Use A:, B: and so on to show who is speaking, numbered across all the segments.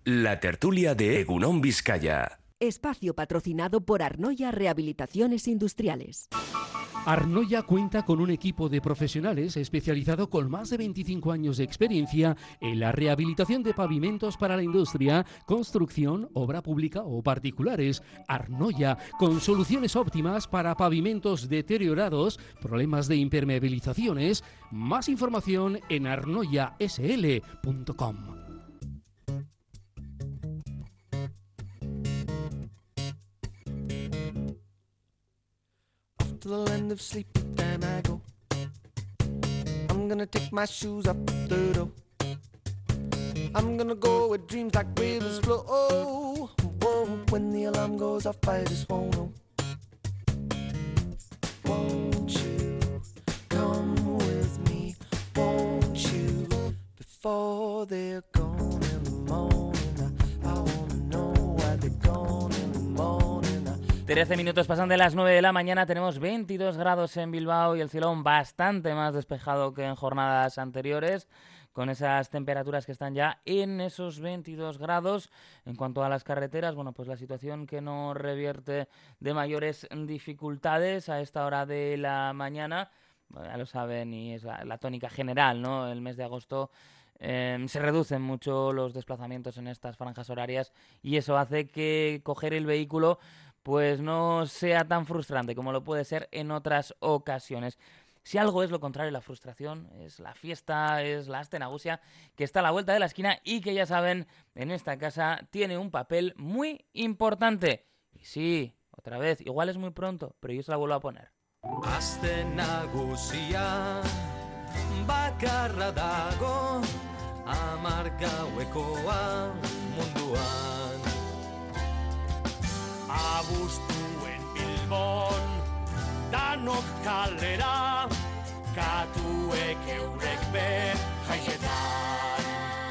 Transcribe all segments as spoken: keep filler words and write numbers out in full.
A: La tertulia de Egunon Vizcaya.
B: Espacio patrocinado por Arnoia Rehabilitaciones Industriales.
C: Arnoia cuenta con un equipo de profesionales especializado con más de veinticinco años de experiencia en la rehabilitación de pavimentos para la industria, construcción, obra pública o particulares. Arnoia, con soluciones óptimas para pavimentos deteriorados, problemas de impermeabilizaciones. Más información en arnoia s l punto com.
D: To the land of sleep, then I go. I'm gonna take my shoes up the door. I'm gonna go where dreams like rivers flow. Oh, whoa, when the alarm goes off, I just won't know. Won't you come with me? Won't you? Before they're gone in the morning, I, I wanna know why they're gone in the morning.
E: trece minutos pasan de las nueve de la mañana, tenemos veintidós grados en Bilbao y el cielo bastante más despejado que en jornadas anteriores, con esas temperaturas que están ya en esos veintidós grados. En cuanto a las carreteras, bueno, pues la situación que no revierte de mayores dificultades a esta hora de la mañana, bueno, ya lo saben y es la, la tónica general, ¿no? El mes de agosto Eh, se reducen mucho los desplazamientos en estas franjas horarias y eso hace que coger el vehículo pues no sea tan frustrante como lo puede ser en otras ocasiones. Si algo es lo contrario, la frustración es la fiesta, es la aste nagusia que está a la vuelta de la esquina y que ya saben, en esta casa tiene un papel muy importante. Y sí, otra vez, igual es muy pronto, pero yo se la vuelvo a poner.
D: Aste nagusia bakarra dago amargauekoa munduan. Abuztuen Bilbon danok kalera katuek eurek be jaietan.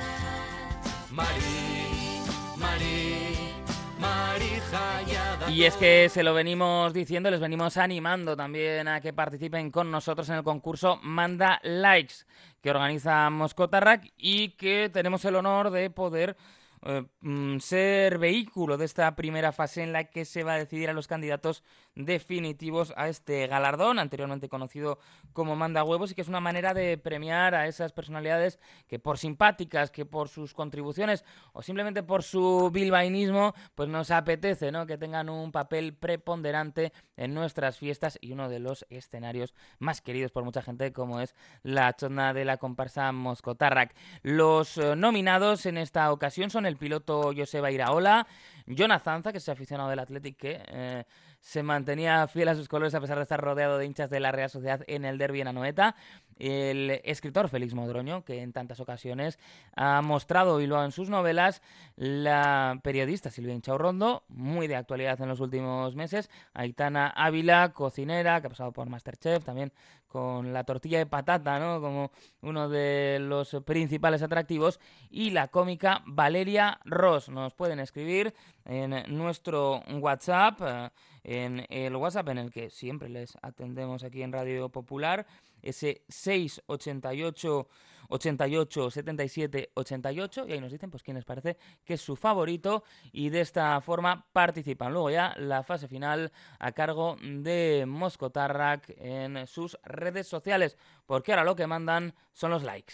D: Mari, Mari, Mari jaiada.
E: Y es que se lo venimos diciendo, les venimos animando también a que participen con nosotros en el concurso Manda Likes que organiza Moscotarrak y que tenemos el honor de poder eh, ser vehículo de esta primera fase en la que se va a decidir a los candidatos definitivos a este galardón, anteriormente conocido como Manda Huevos, y que es una manera de premiar a esas personalidades que por simpáticas, que por sus contribuciones o simplemente por su bilbaínismo, pues nos apetece, ¿no?, que tengan un papel preponderante en nuestras fiestas y uno de los escenarios más queridos por mucha gente, como es la chonda de la comparsa Moscotarrak. Los eh, nominados en esta ocasión son el piloto Joseba Iraola, Jon Zanza, que es aficionado del Athletic, que eh, se mantenía fiel a sus colores a pesar de estar rodeado de hinchas de la Real Sociedad en el derbi en Anoeta, el escritor Félix Modroño, que en tantas ocasiones ha mostrado Bilbao en sus novelas, la periodista Silvia Inchaurrondo, muy de actualidad en los últimos meses, Aitana Ávila, cocinera, que ha pasado por MasterChef, también con la tortilla de patata, ¿no?, como uno de los principales atractivos, y la cómica Valeria Ross. Nos pueden escribir en nuestro WhatsApp, en el WhatsApp en el que siempre les atendemos aquí en Radio Popular, ese seis ochenta y ocho ochenta y ocho setenta y siete ochenta y ocho, y ahí nos dicen pues quién les parece que es su favorito y de esta forma participan. Luego ya la fase final a cargo de Moscotarrak en sus redes sociales, porque ahora lo que mandan son los likes.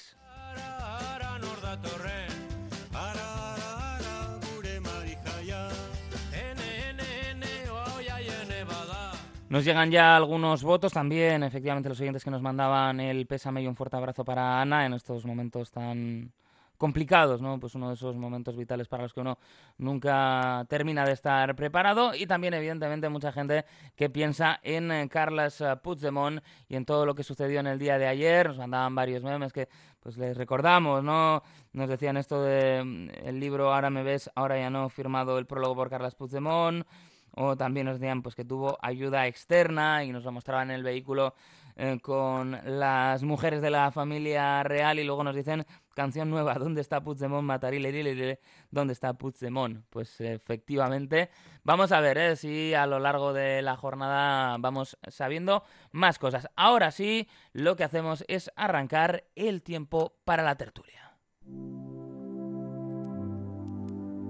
E: Nos llegan ya algunos votos también, efectivamente, los oyentes que nos mandaban el pésame y un fuerte abrazo para Ana en estos momentos tan complicados, ¿no? Pues uno de esos momentos vitales para los que uno nunca termina de estar preparado, y también, evidentemente, mucha gente que piensa en Carles Puigdemont y en todo lo que sucedió en el día de ayer. Nos mandaban varios memes que pues les recordamos, ¿no? Nos decían esto de el libro Ahora me ves, ahora ya no, firmado el prólogo por Carles Puigdemont. O también nos decían pues que tuvo ayuda externa y nos lo mostraban en el vehículo eh, con las mujeres de la familia real, y luego nos dicen canción nueva, ¿dónde está Puigdemont? Matarile, ¿dónde está Puigdemont? Pues efectivamente, vamos a ver eh, si a lo largo de la jornada vamos sabiendo más cosas. Ahora sí, lo que hacemos es arrancar el tiempo para la tertulia.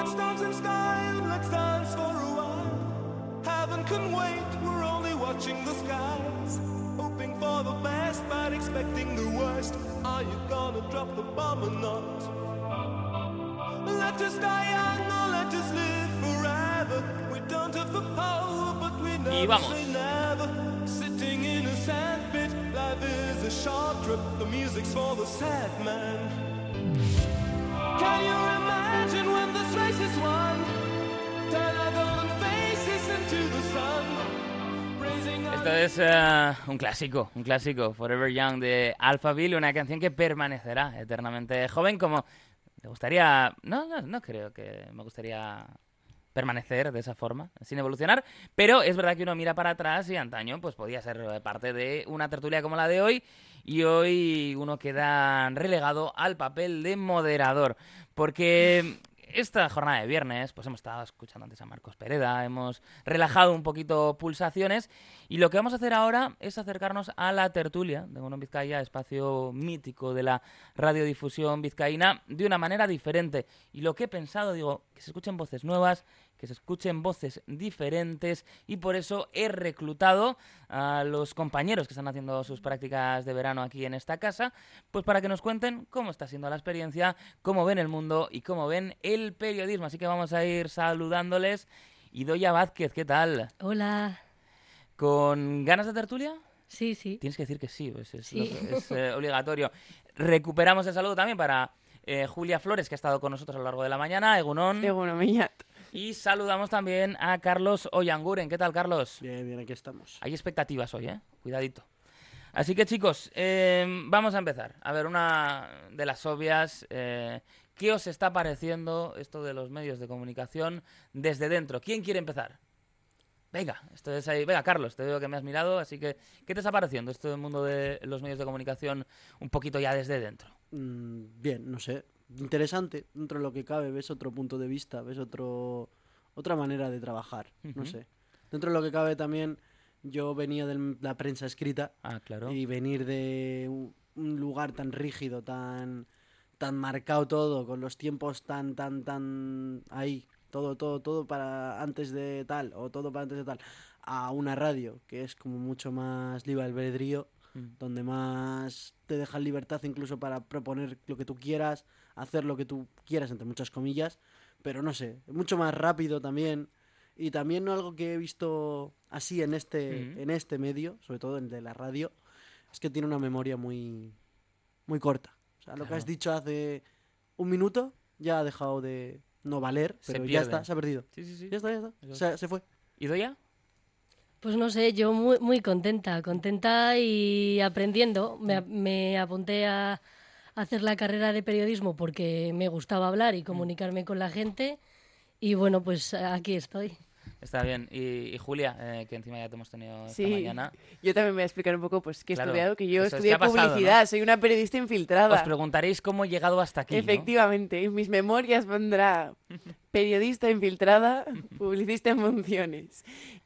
D: Throwing stones in style, let's dance for a while. Heaven can wait, we're only watching the skies. Hoping for the best, but expecting the worst. Are you gonna drop the bomb or not? Let us die young or let us live forever. We don't have the power, but we never say never. Sitting in a sandpit, life is a short trip. The music's for the sad man. Can you imagine when this race is won? Turn our golden faces into the sun. Raising our...
E: Esto es uh, un clásico, un clásico, Forever Young de Alphaville, una canción que permanecerá eternamente joven. Como te gustaría, no, no, no creo que me gustaría permanecer de esa forma, sin evolucionar, pero es verdad que uno mira para atrás y antaño pues podía ser parte de una tertulia como la de hoy, y hoy uno queda relegado al papel de moderador, porque esta jornada de viernes pues hemos estado escuchando antes a Marcos Pereda, hemos relajado un poquito pulsaciones, y lo que vamos a hacer ahora es acercarnos a la tertulia de Egunon Vizcaya, espacio mítico de la radiodifusión vizcaína, de una manera diferente. Y lo que he pensado, digo, que se escuchen voces nuevas, que se escuchen voces diferentes, y por eso he reclutado a los compañeros que están haciendo sus prácticas de verano aquí en esta casa, pues para que nos cuenten cómo está siendo la experiencia, cómo ven el mundo y cómo ven el periodismo. Así que vamos a ir saludándoles. Idoia Vázquez, ¿qué tal?
F: Hola.
E: ¿Con ganas de tertulia?
F: Sí, sí.
E: Tienes que decir que sí, pues es,
F: Sí.
E: lo que es eh, obligatorio. Recuperamos el saludo también para eh, Julia Flores, que ha estado con nosotros a lo largo de la mañana, Egunon.
G: Egunon, Miñat.
E: Y saludamos también a Carlos Ollanguren. ¿Qué tal, Carlos?
H: Bien, bien, aquí estamos.
E: Hay expectativas hoy, ¿eh? Cuidadito. Así que, chicos, eh, vamos a empezar. A ver, una de las obvias. Eh, ¿Qué os está pareciendo esto de los medios de comunicación desde dentro? ¿Quién quiere empezar? Venga, esto es ahí. Venga, Carlos, te veo que me has mirado, así que ¿qué te está pareciendo esto del mundo de los medios de comunicación un poquito ya desde dentro?
H: Mm, bien, no sé. Interesante, dentro de lo que cabe, ves otro punto de vista, ves otro otra manera de trabajar,
E: Uh-huh.
H: no sé. Dentro de lo que cabe también, yo venía de la prensa escrita
E: Ah, claro.
H: y venir de un, un lugar tan rígido, tan tan marcado todo, con los tiempos tan, tan, tan ahí, todo, todo, todo para antes de tal, o todo para antes de tal, a una radio, que es como mucho más libre albedrío,
E: Mm.
H: donde más te dejan libertad incluso para proponer lo que tú quieras, hacer lo que tú quieras, entre muchas comillas, pero no sé, mucho más rápido también, y también algo que he visto así en este,
E: Mm.
H: en este medio, sobre todo en el de la radio, es que tiene una memoria muy, muy corta. O sea, lo que
E: Claro.
H: has dicho hace un minuto ya ha dejado de no valer,
E: Se
H: pero ya
E: pierde.
H: está, se ha perdido.
E: Sí, sí, sí.
H: Ya está, ya está.
E: Eso
H: O sea, se fue.
E: ¿Idoia?
F: Pues no sé, yo muy, muy contenta, contenta y aprendiendo. Me, me apunté a hacer la carrera de periodismo porque me gustaba hablar y comunicarme con la gente, y bueno, pues aquí estoy.
E: Está bien. Y, y Julia, eh, que encima ya te hemos tenido esta
G: Sí,
E: mañana.
G: yo también me voy a explicar un poco pues qué he
E: Claro,
G: estudiado, que yo
E: eso es, ¿qué
G: estudié
E: ha pasado,
G: publicidad,
E: no?
G: soy una periodista infiltrada.
E: Os preguntaréis cómo he llegado hasta aquí, ¿no?
G: Efectivamente, en mis memorias pondrá periodista infiltrada, publicista en funciones.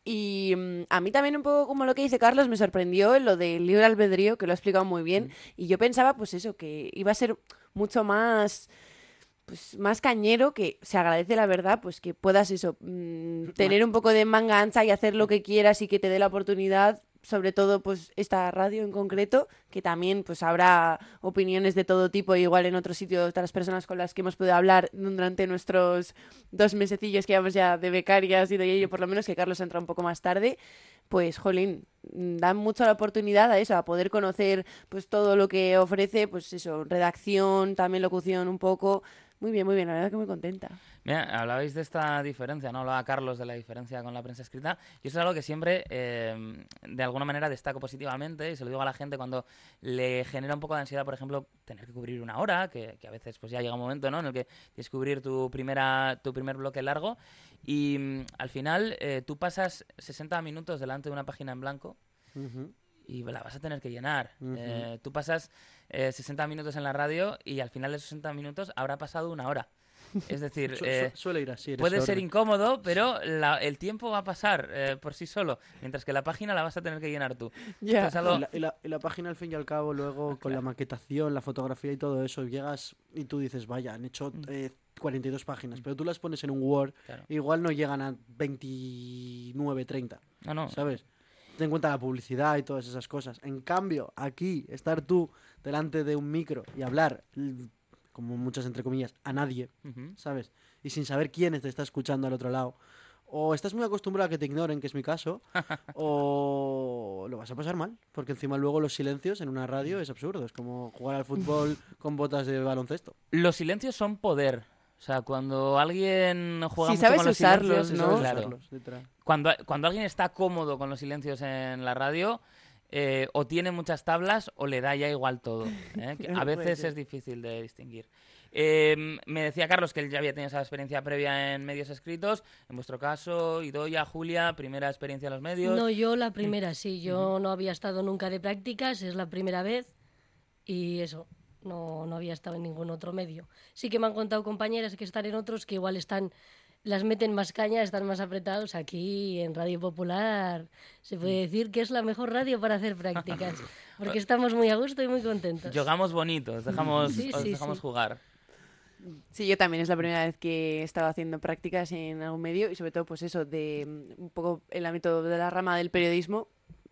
G: Y mm, a mí también un poco como lo que dice Carlos me sorprendió lo del libre albedrío, que lo ha explicado muy bien, y yo pensaba pues eso, que iba a ser mucho más... pues más cañero, que se agradece la verdad, pues que puedas eso, mmm, tener un poco de manga ancha y hacer lo que quieras y que te dé la oportunidad, sobre todo pues esta radio en concreto, que también pues habrá opiniones de todo tipo, igual en otros sitios, otras personas con las que hemos podido hablar durante nuestros dos mesecillos que llevamos ya de becarias y de ello, por lo menos, que Carlos entra un poco más tarde. Pues, jolín, dan mucho la oportunidad a eso, a poder conocer pues todo lo que ofrece, pues eso, redacción, también locución un poco. Muy bien, muy bien, la verdad que muy contenta.
E: Mira, hablabais de esta diferencia, ¿no? Hablaba Carlos de la diferencia con la prensa escrita. Y eso es algo que siempre, eh, de alguna manera, destaco positivamente, y se lo digo a la gente cuando le genera un poco de ansiedad, por ejemplo, tener que cubrir una hora, que, que a veces pues ya llega un momento, ¿no?, en el que tienes que cubrir tu primera tu primer bloque largo, y mm, al final eh, tú pasas sesenta minutos delante de una página en blanco,
H: Ujú.
E: y la vas a tener que llenar.
H: Ujú.
E: Eh, tú pasas eh, sesenta minutos en la radio y al final de esos sesenta minutos habrá pasado una hora. Es decir,
H: Su-
E: eh,
H: su- suele ir así. en
E: puede
H: ese
E: ser
H: orden.
E: incómodo, pero la- el tiempo va a pasar eh, por sí solo, mientras que la página la vas a tener que llenar tú.
G: Ya.
E: Esto es algo-
H: Y la, y la- y la página, al fin y al cabo, luego con la maquetación, la fotografía y todo eso, llegas y tú dices, vaya, han hecho eh, cuarenta y dos páginas, pero tú las pones en un Word,
E: Claro.
H: igual no llegan a veintinueve, treinta,
E: No, no.
H: ¿sabes? Ten en cuenta la publicidad y todas esas cosas. En cambio, aquí, estar tú delante de un micro y hablar, l- como muchas entre comillas, a nadie,
E: Ujú.
H: ¿sabes? Y sin saber quién te está escuchando al otro lado. O estás muy acostumbrado a que te ignoren, que es mi caso, o lo vas a pasar mal, porque encima luego los silencios en una radio es absurdo, es como jugar al fútbol con botas de baloncesto.
E: Los silencios son poder. O sea, cuando alguien juega
G: Si
E: mucho
G: sabes
E: con los
G: usarlos,
E: silencios,
G: ¿no?
H: Sabes
E: Claro.
H: usarlos, literal.
E: Cuando, cuando alguien está cómodo con los silencios en la radio, eh, o tiene muchas tablas o le da ya igual todo. ¿eh? Que a
G: Puede
E: veces
G: ser.
E: es difícil de distinguir. Eh, me decía Carlos que él ya había tenido esa experiencia previa en medios escritos. En vuestro caso, Idoia, Julia, primera experiencia en los medios.
F: No, yo la primera, sí. Yo no había estado nunca de prácticas, es la primera vez. Y eso, no, no había estado en ningún otro medio. Sí que me han contado compañeras que están en otros que igual están, las meten más caña, están más apretados. Aquí en Radio Popular se puede decir que es la mejor radio para hacer prácticas, porque estamos muy a gusto y muy contentos.
E: Jugamos bonitos, dejamos,
F: Sí,
E: os
F: sí,
E: dejamos
F: sí.
E: jugar.
G: Sí, yo también es la primera vez que he estado haciendo prácticas en algún medio y sobre todo pues eso, de mm, un poco el ámbito de la rama del periodismo,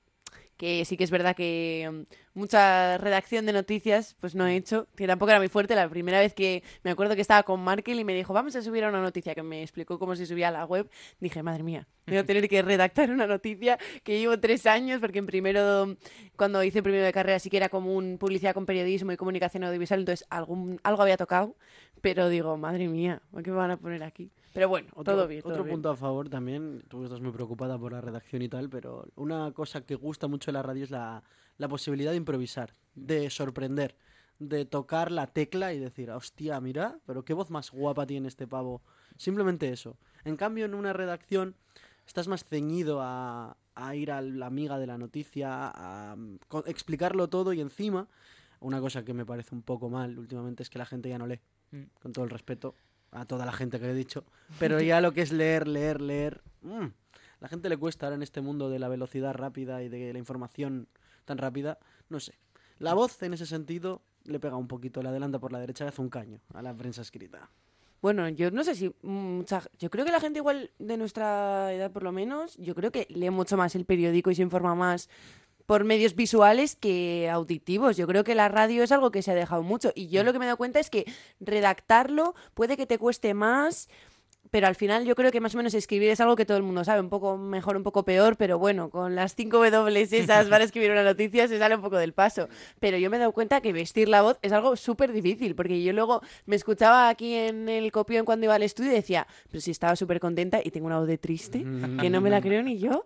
G: que sí que es verdad que mm, mucha redacción de noticias pues no he hecho, que tampoco era muy fuerte. La primera vez que me acuerdo que estaba con Markel y me dijo, vamos a subir a una noticia, que me explicó cómo se subía a la web, dije, madre mía, voy a tener que redactar una noticia que llevo tres años, porque en primero, cuando hice primero de carrera sí que era común publicidad con periodismo y comunicación audiovisual, entonces algún, algo había tocado, pero digo, madre mía, ¿qué me van a poner aquí? Pero bueno,
H: Otro,
G: todo bien.
H: otro
G: todo bien.
H: punto a favor también, tú estás muy preocupada por la redacción y tal, pero una cosa que gusta mucho de la radio es la, la posibilidad de improvisar, de sorprender, de tocar la tecla y decir, hostia, mira, pero qué voz más guapa tiene este pavo. Simplemente eso. En cambio, en una redacción estás más ceñido a, a ir a la amiga de la noticia, a, mm, co- explicarlo todo y encima, una cosa que me parece un poco mal últimamente es que la gente ya no lee,
E: Mm.
H: con todo el respeto a toda la gente que he dicho, pero ya lo que es leer, leer, leer, mm, la gente le cuesta ahora en este mundo de la velocidad rápida y de la información tan rápida, no sé. La voz en ese sentido le pega un poquito, le adelanta por la derecha y hace un caño a la prensa escrita.
G: Bueno, yo no sé si mucha, yo creo que la gente igual de nuestra edad por lo menos, yo creo que lee mucho más el periódico y se informa más por medios visuales que auditivos. Yo creo que la radio es algo que se ha dejado mucho y yo lo que me he dado cuenta es que redactarlo puede que te cueste más, pero al final yo creo que más o menos escribir es algo que todo el mundo sabe, un poco mejor, un poco peor, pero bueno, con las cinco W esas para escribir una noticia se sale un poco del paso. Pero yo me he dado cuenta que vestir la voz es algo súper difícil, porque yo luego me escuchaba aquí en el copión cuando iba al estudio y decía, pero si estaba súper contenta y tengo una voz de triste, que no me la creo ni yo.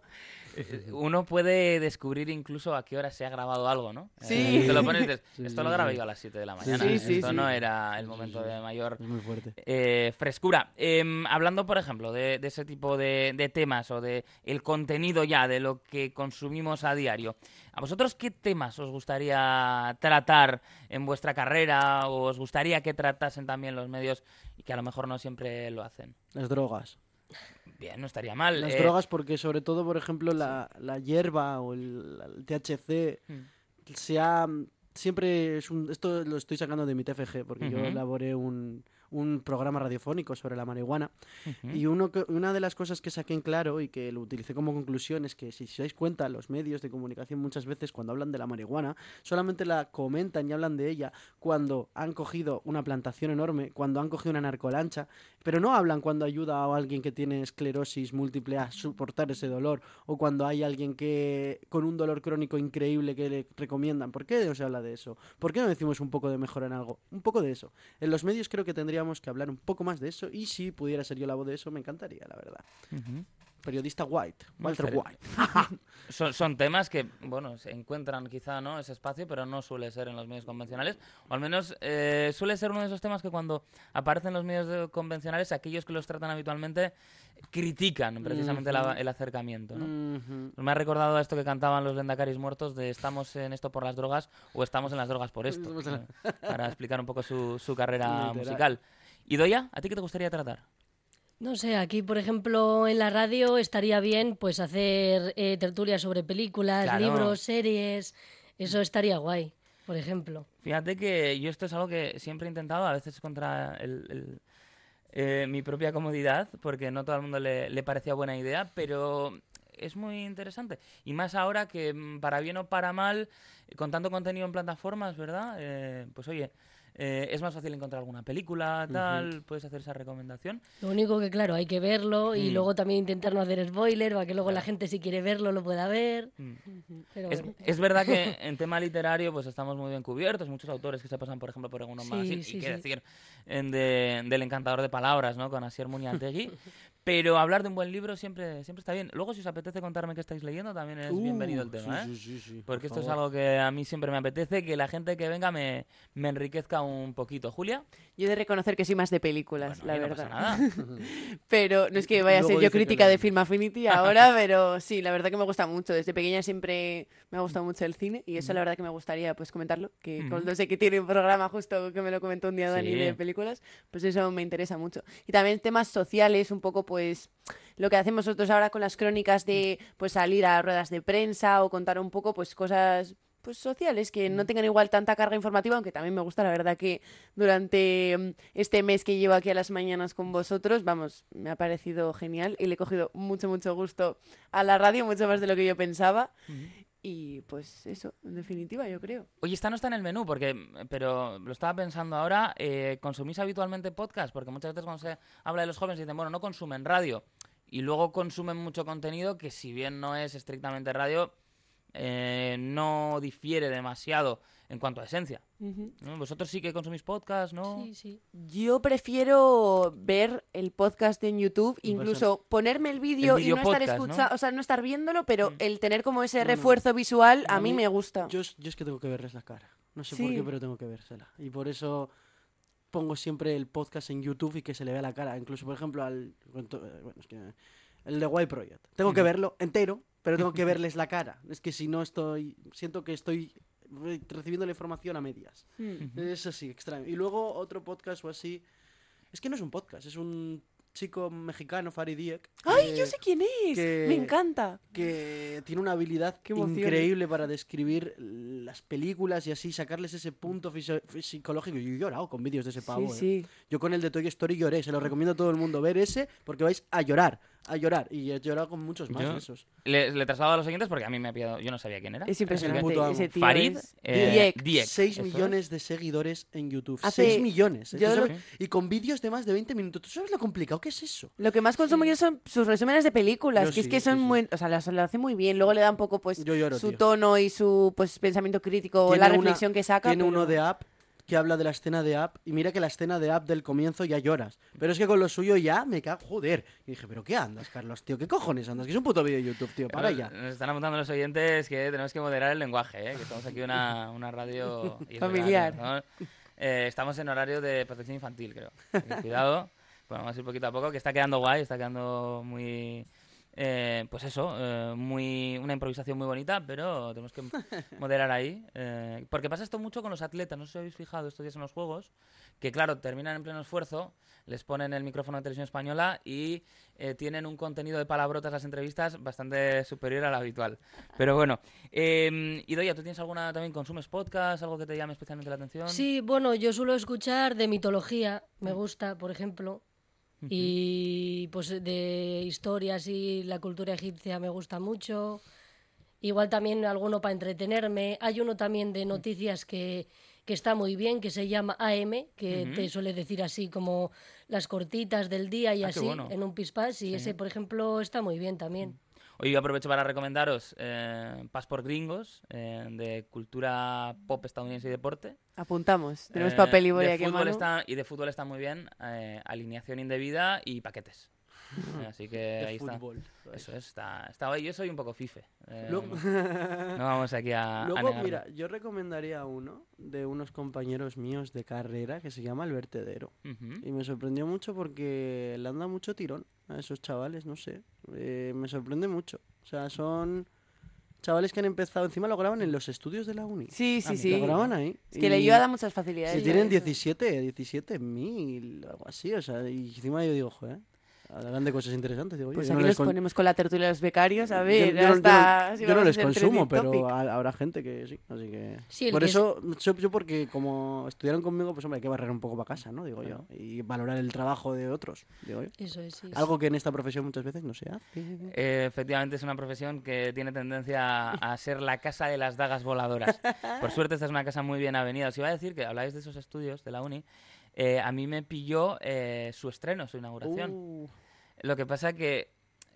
E: Uno puede descubrir incluso a qué hora se ha grabado algo, ¿no?
G: Sí.
E: Eh, te lo pones y dices,
H: Sí,
E: esto
H: sí,
E: lo grabé
H: sí.
E: yo a las siete de la mañana.
G: Sí, sí,
E: esto
G: sí.
E: no era el momento de mayor
H: Es muy fuerte.
E: eh, frescura. Em, hablando, por ejemplo, de, de ese tipo de, de temas o de el contenido ya de lo que consumimos a diario, ¿a vosotros qué temas os gustaría tratar en vuestra carrera o os gustaría que tratasen también los medios y que a lo mejor no siempre lo hacen?
H: Las drogas.
E: Bien, no estaría mal.
H: Las
E: eh,
H: drogas porque sobre todo, por ejemplo, la, la hierba o el, el T H C
E: mm,
H: se ha... Siempre es un... Esto lo estoy sacando de mi T F G porque yo
E: Ujú.
H: elaboré un, un programa radiofónico sobre la marihuana.
E: ujú.
H: Y uno que- una de las cosas que saqué en claro y que lo utilicé como conclusión es que, si os dais cuenta, los medios de comunicación muchas veces cuando hablan de la marihuana solamente la comentan y hablan de ella cuando han cogido una plantación enorme, cuando han cogido una narcolancha, pero no hablan cuando ayuda a alguien que tiene esclerosis múltiple a soportar ese dolor o cuando hay alguien que con un dolor crónico increíble que le recomiendan. ¿Por qué no se habla de eso? ¿Por qué no decimos un poco de mejora en algo? Un poco de eso. En los medios creo que tendríamos que hablar un poco más de eso y si pudiera ser yo la voz de eso me encantaría, la verdad.
E: Ujú.
H: Periodista White, Walter
E: Pero-
H: White.
E: Son, son temas que, bueno, se encuentran quizá, ¿no?, ese espacio, pero no suele ser en los medios convencionales. O al menos eh, suele ser uno de esos temas que cuando aparecen en los medios de- convencionales, aquellos que los tratan habitualmente critican precisamente la-
H: Ujú.
E: el acercamiento, ¿no?
H: Ujú.
E: Me ha recordado a esto que cantaban los Lendakaris muertos de estamos en esto por las drogas o estamos en las drogas por esto,
H: Estamos en la-
E: eh, para explicar un poco su, su carrera
H: Literal.
E: musical. Idoia, ¿a ti qué te gustaría tratar?
F: No sé, aquí por ejemplo en la radio estaría bien pues hacer eh, tertulias sobre películas,
E: Claro.
F: libros, series, eso estaría guay, por ejemplo.
E: Fíjate que yo esto es algo que siempre he intentado, a veces contra el, el- eh, mi propia comodidad, porque no todo el mundo le, le parecía buena idea, pero es muy interesante. Y más ahora que, para bien o para mal, con tanto contenido en plataformas, ¿verdad? Eh, pues oye, eh, es más fácil encontrar alguna película, tal, uh-huh. puedes hacer esa recomendación.
F: Lo único que, claro, hay que verlo y
E: mm.
F: luego también intentar no hacer spoiler para que luego claro. la gente, si quiere verlo, lo pueda ver. Mm. Pero
E: es,
F: bueno.
E: es verdad que en tema literario pues estamos muy bien cubiertos, muchos autores que se pasan, por ejemplo, por Egunon
F: sí,
E: Magazine,
F: sí,
E: y qué
F: sí.
E: decir en de, del Encantador de Palabras, ¿no? Con Asier Muñategui. Pero hablar de un buen libro siempre, siempre está bien. Luego, si os apetece contarme qué estáis leyendo, también es uh, bienvenido el tema,
H: sí,
E: ¿eh?
H: Sí, sí, sí,
E: porque
H: por
E: esto
H: favor.
E: es algo que a mí siempre me apetece, que la gente que venga me, me enriquezca un poquito. ¿Julia?
G: Yo he de reconocer que soy más de películas,
E: bueno,
G: la
E: no
G: verdad.
E: Pasa nada.
G: Pero no es que vaya a ser yo crítica de Film Affinity ahora, pero sí, la verdad que me gusta mucho. Desde pequeña siempre me ha gustado mucho el cine y eso mm. la verdad que me gustaría pues comentarlo, que mm. como sé que tiene un programa justo que me lo comentó un día Dani sí. de películas, pues eso me interesa mucho. Y también temas sociales, un poco pues lo que hacemos nosotros ahora con las crónicas de pues salir a ruedas de prensa o contar un poco pues cosas pues sociales que no tengan igual tanta carga informativa, aunque también me gusta, la verdad que durante este mes que llevo aquí a las mañanas con vosotros, vamos, me ha parecido genial y le he cogido mucho, mucho gusto a la radio, mucho más de lo que yo pensaba. Uh-huh. Y pues eso, en definitiva, yo creo.
E: Oye, esta no está en el menú, porque pero lo estaba pensando ahora, eh, ¿consumís habitualmente podcast? Porque muchas veces cuando se habla de los jóvenes dicen, bueno, no consumen radio, y luego consumen mucho contenido que si bien no es estrictamente radio, eh, no difiere demasiado en cuanto a esencia. Uh-huh. ¿No? ¿Vosotros sí que consumís podcast, no?
F: Sí, sí.
G: Yo prefiero ver el podcast en YouTube, incluso pues ponerme el vídeo y no podcast, estar escuchando, ¿no? O sea, no estar viéndolo, pero mm. el tener como ese no, refuerzo no. visual a, a mí, mí me gusta.
H: Yo, yo es que tengo que verles la cara. No sé
G: sí.
H: por qué, pero tengo que vérsela. Y por eso pongo siempre el podcast en YouTube y que se le vea la cara. Incluso, por ejemplo, al bueno, es que el de Y Project. Tengo mm. que verlo entero, pero tengo que verles la cara. Es que si no estoy... Siento que estoy recibiendo la información a medias. Mm. Es así, extraño. Y luego otro podcast o así... Es que no es un podcast, es un chico mexicano, Farid Dieck.
G: ¡Ay, que, yo sé quién es!
H: Que,
G: ¡Me encanta!
H: Que tiene una habilidad increíble para describir las películas y así sacarles ese punto fisi- psicológico. Yo he llorado con vídeos de ese pavo.
G: Sí, sí.
H: ¿eh? Yo con el de Toy Story lloré. Se lo recomiendo a todo el mundo ver ese porque vais a llorar. A llorar. Y he llorado con muchos más de esos.
E: Le, le traslado a los siguientes porque a mí me ha pillado. Yo no sabía quién era.
G: Es impresionante. Ese tío
E: Farid
G: es...
E: eh,
G: Dieck.
H: seis millones es. de seguidores en YouTube.
G: Hace...
H: seis millones. ¿eh?
G: Yo
H: Sabes?
G: Lo...
H: Y con vídeos de más de veinte minutos. ¿Tú sabes lo complicado que es eso?
G: Lo que más consumo sí. yo son sus resúmenes de películas.
H: Yo
G: que
H: sí,
G: es que son
H: sí, sí.
G: muy... O sea, lo, lo hace muy bien. Luego le da un poco pues
H: lloro,
G: su
H: tío.
G: tono y su pues pensamiento crítico o la reflexión
H: una,
G: que saca.
H: Tiene
G: pero...
H: uno de App que habla de la escena de App y mira que la escena de App del comienzo ya lloras. Pero es que con lo suyo ya me cago, joder. Y dije, ¿pero qué andas, Carlos, tío? ¿Qué cojones andas? Que es un puto vídeo de YouTube, tío, para
E: nos,
H: ya.
E: Nos están apuntando los oyentes que tenemos que moderar el lenguaje, ¿eh? Que estamos aquí una, una radio...
G: familiar.
E: ¿no? eh, estamos en horario de protección infantil, creo. Cuidado. Bueno, vamos a ir poquito a poco, que está quedando guay, está quedando muy... Eh, pues eso, eh, muy una improvisación muy bonita, pero tenemos que moderar ahí. Eh, porque pasa esto mucho con los atletas, no sé si os habéis fijado estos días en los Juegos, que claro, terminan en pleno esfuerzo, les ponen el micrófono de Televisión Española y eh, tienen un contenido de palabrotas las entrevistas bastante superior al habitual. Pero bueno, eh, Idoia, ¿tú tienes alguna, también consumes podcast, algo que te llame especialmente la atención?
F: Sí, bueno, yo suelo escuchar de mitología, me gusta, por ejemplo. Y pues de historias y la cultura egipcia me gusta mucho. Igual también alguno para entretenerme. Hay uno también de noticias que, que está muy bien, que se llama A M, que uh-huh. te suele decir así como las cortitas del día y ah, así, bueno. en un pispás. Y sí. ese, por ejemplo, está muy bien también.
E: Hoy yo aprovecho para recomendaros eh, Passport Gringos, eh, de cultura pop estadounidense y deporte.
G: Apuntamos, tenemos
E: eh,
G: papel y boli
E: de
G: aquí en
E: fútbol
G: mano.
E: Está, y de fútbol está muy bien, eh, alineación indebida y paquetes. Eh, así que
H: de
E: ahí
H: fútbol.
E: está. Eso es, está, está. Yo soy un poco fife. Eh,
H: Luego...
E: no vamos aquí a.
H: Luego,
E: a
H: mira, yo recomendaría uno de unos compañeros míos de carrera que se llama El Vertedero. Uh-huh. Y me sorprendió mucho porque le anda mucho tirón a esos chavales, no sé. Eh, me sorprende mucho. O sea, son chavales que han empezado, encima lo graban en los estudios de la uni.
G: Sí, sí,
E: ah,
G: sí.
H: Lo graban ahí.
G: Es que le ayuda muchas facilidades.
H: Si tienen diecisiete, diecisiete mil, algo así, o sea, y encima yo digo, joder. hablarán de cosas interesantes, digo yo.
G: Pues
H: yo
G: aquí
H: no
G: nos
H: con...
G: ponemos con la tertulia de los becarios, a
H: yo,
G: ver,
H: yo, yo,
G: hasta...
H: yo,
G: si
H: yo no
G: vamos a
H: les
G: ser
H: consumo,
G: trending
H: pero
G: topic.
H: ha- habrá gente que sí, así que...
F: Sí, el
H: Por
F: que
H: eso, yo, yo porque como estudiaron conmigo, pues hombre, hay que barrer un poco para casa, ¿no? Digo yo. Y valorar el trabajo de otros, digo yo.
F: Eso es, sí.
H: Algo que en esta profesión muchas veces no se hace.
E: Eh, efectivamente es una profesión que tiene tendencia a ser la casa de las dagas voladoras. Por suerte esta es una casa muy bien avenida. Os iba a decir que habláis de esos estudios de la uni. Eh, a mí me pilló eh, su estreno, su inauguración.
H: Uh,
E: Lo que pasa que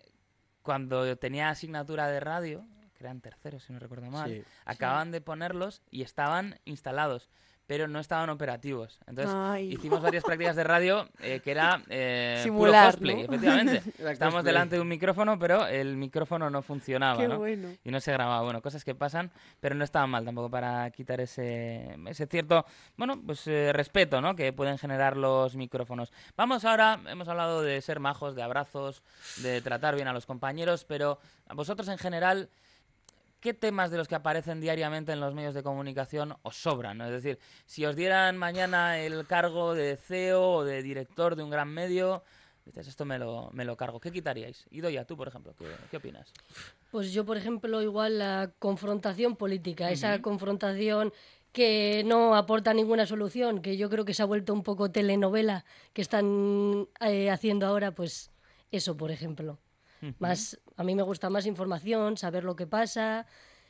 E: cuando tenía asignatura de radio, que eran terceros si no recuerdo mal,
H: sí.
E: acababan de ponerlos y estaban instalados, pero no estaban operativos. Entonces
G: Ay.
E: hicimos varias prácticas de radio eh, que era eh,
G: Simular,
E: puro cosplay,
G: ¿no?
E: efectivamente.
H: Era
E: Estábamos
H: cosplay.
E: delante de un micrófono, pero el micrófono no funcionaba,
G: Qué
E: ¿no?
G: bueno.
E: Y no se grababa. Bueno, cosas que pasan, pero no estaban mal tampoco para quitar ese, ese cierto, bueno, pues eh, respeto, ¿no? Que pueden generar los micrófonos. Vamos ahora, hemos hablado de ser majos, de abrazos, de tratar bien a los compañeros, pero a vosotros en general, ¿qué temas de los que aparecen diariamente en los medios de comunicación os sobran, ¿no? Es decir, si os dieran mañana el cargo de C E O o de director de un gran medio, dices, esto me lo, me lo cargo. ¿Qué quitaríais? Idoia, tú, por ejemplo, ¿qué, qué opinas?
F: Pues yo, por ejemplo, igual la confrontación política, esa
E: Ujú.
F: confrontación que no aporta ninguna solución, que yo creo que se ha vuelto un poco telenovela que están eh, haciendo ahora, pues eso, por ejemplo.
E: Ujú.
F: Más, a mí me gusta más información, saber lo que pasa,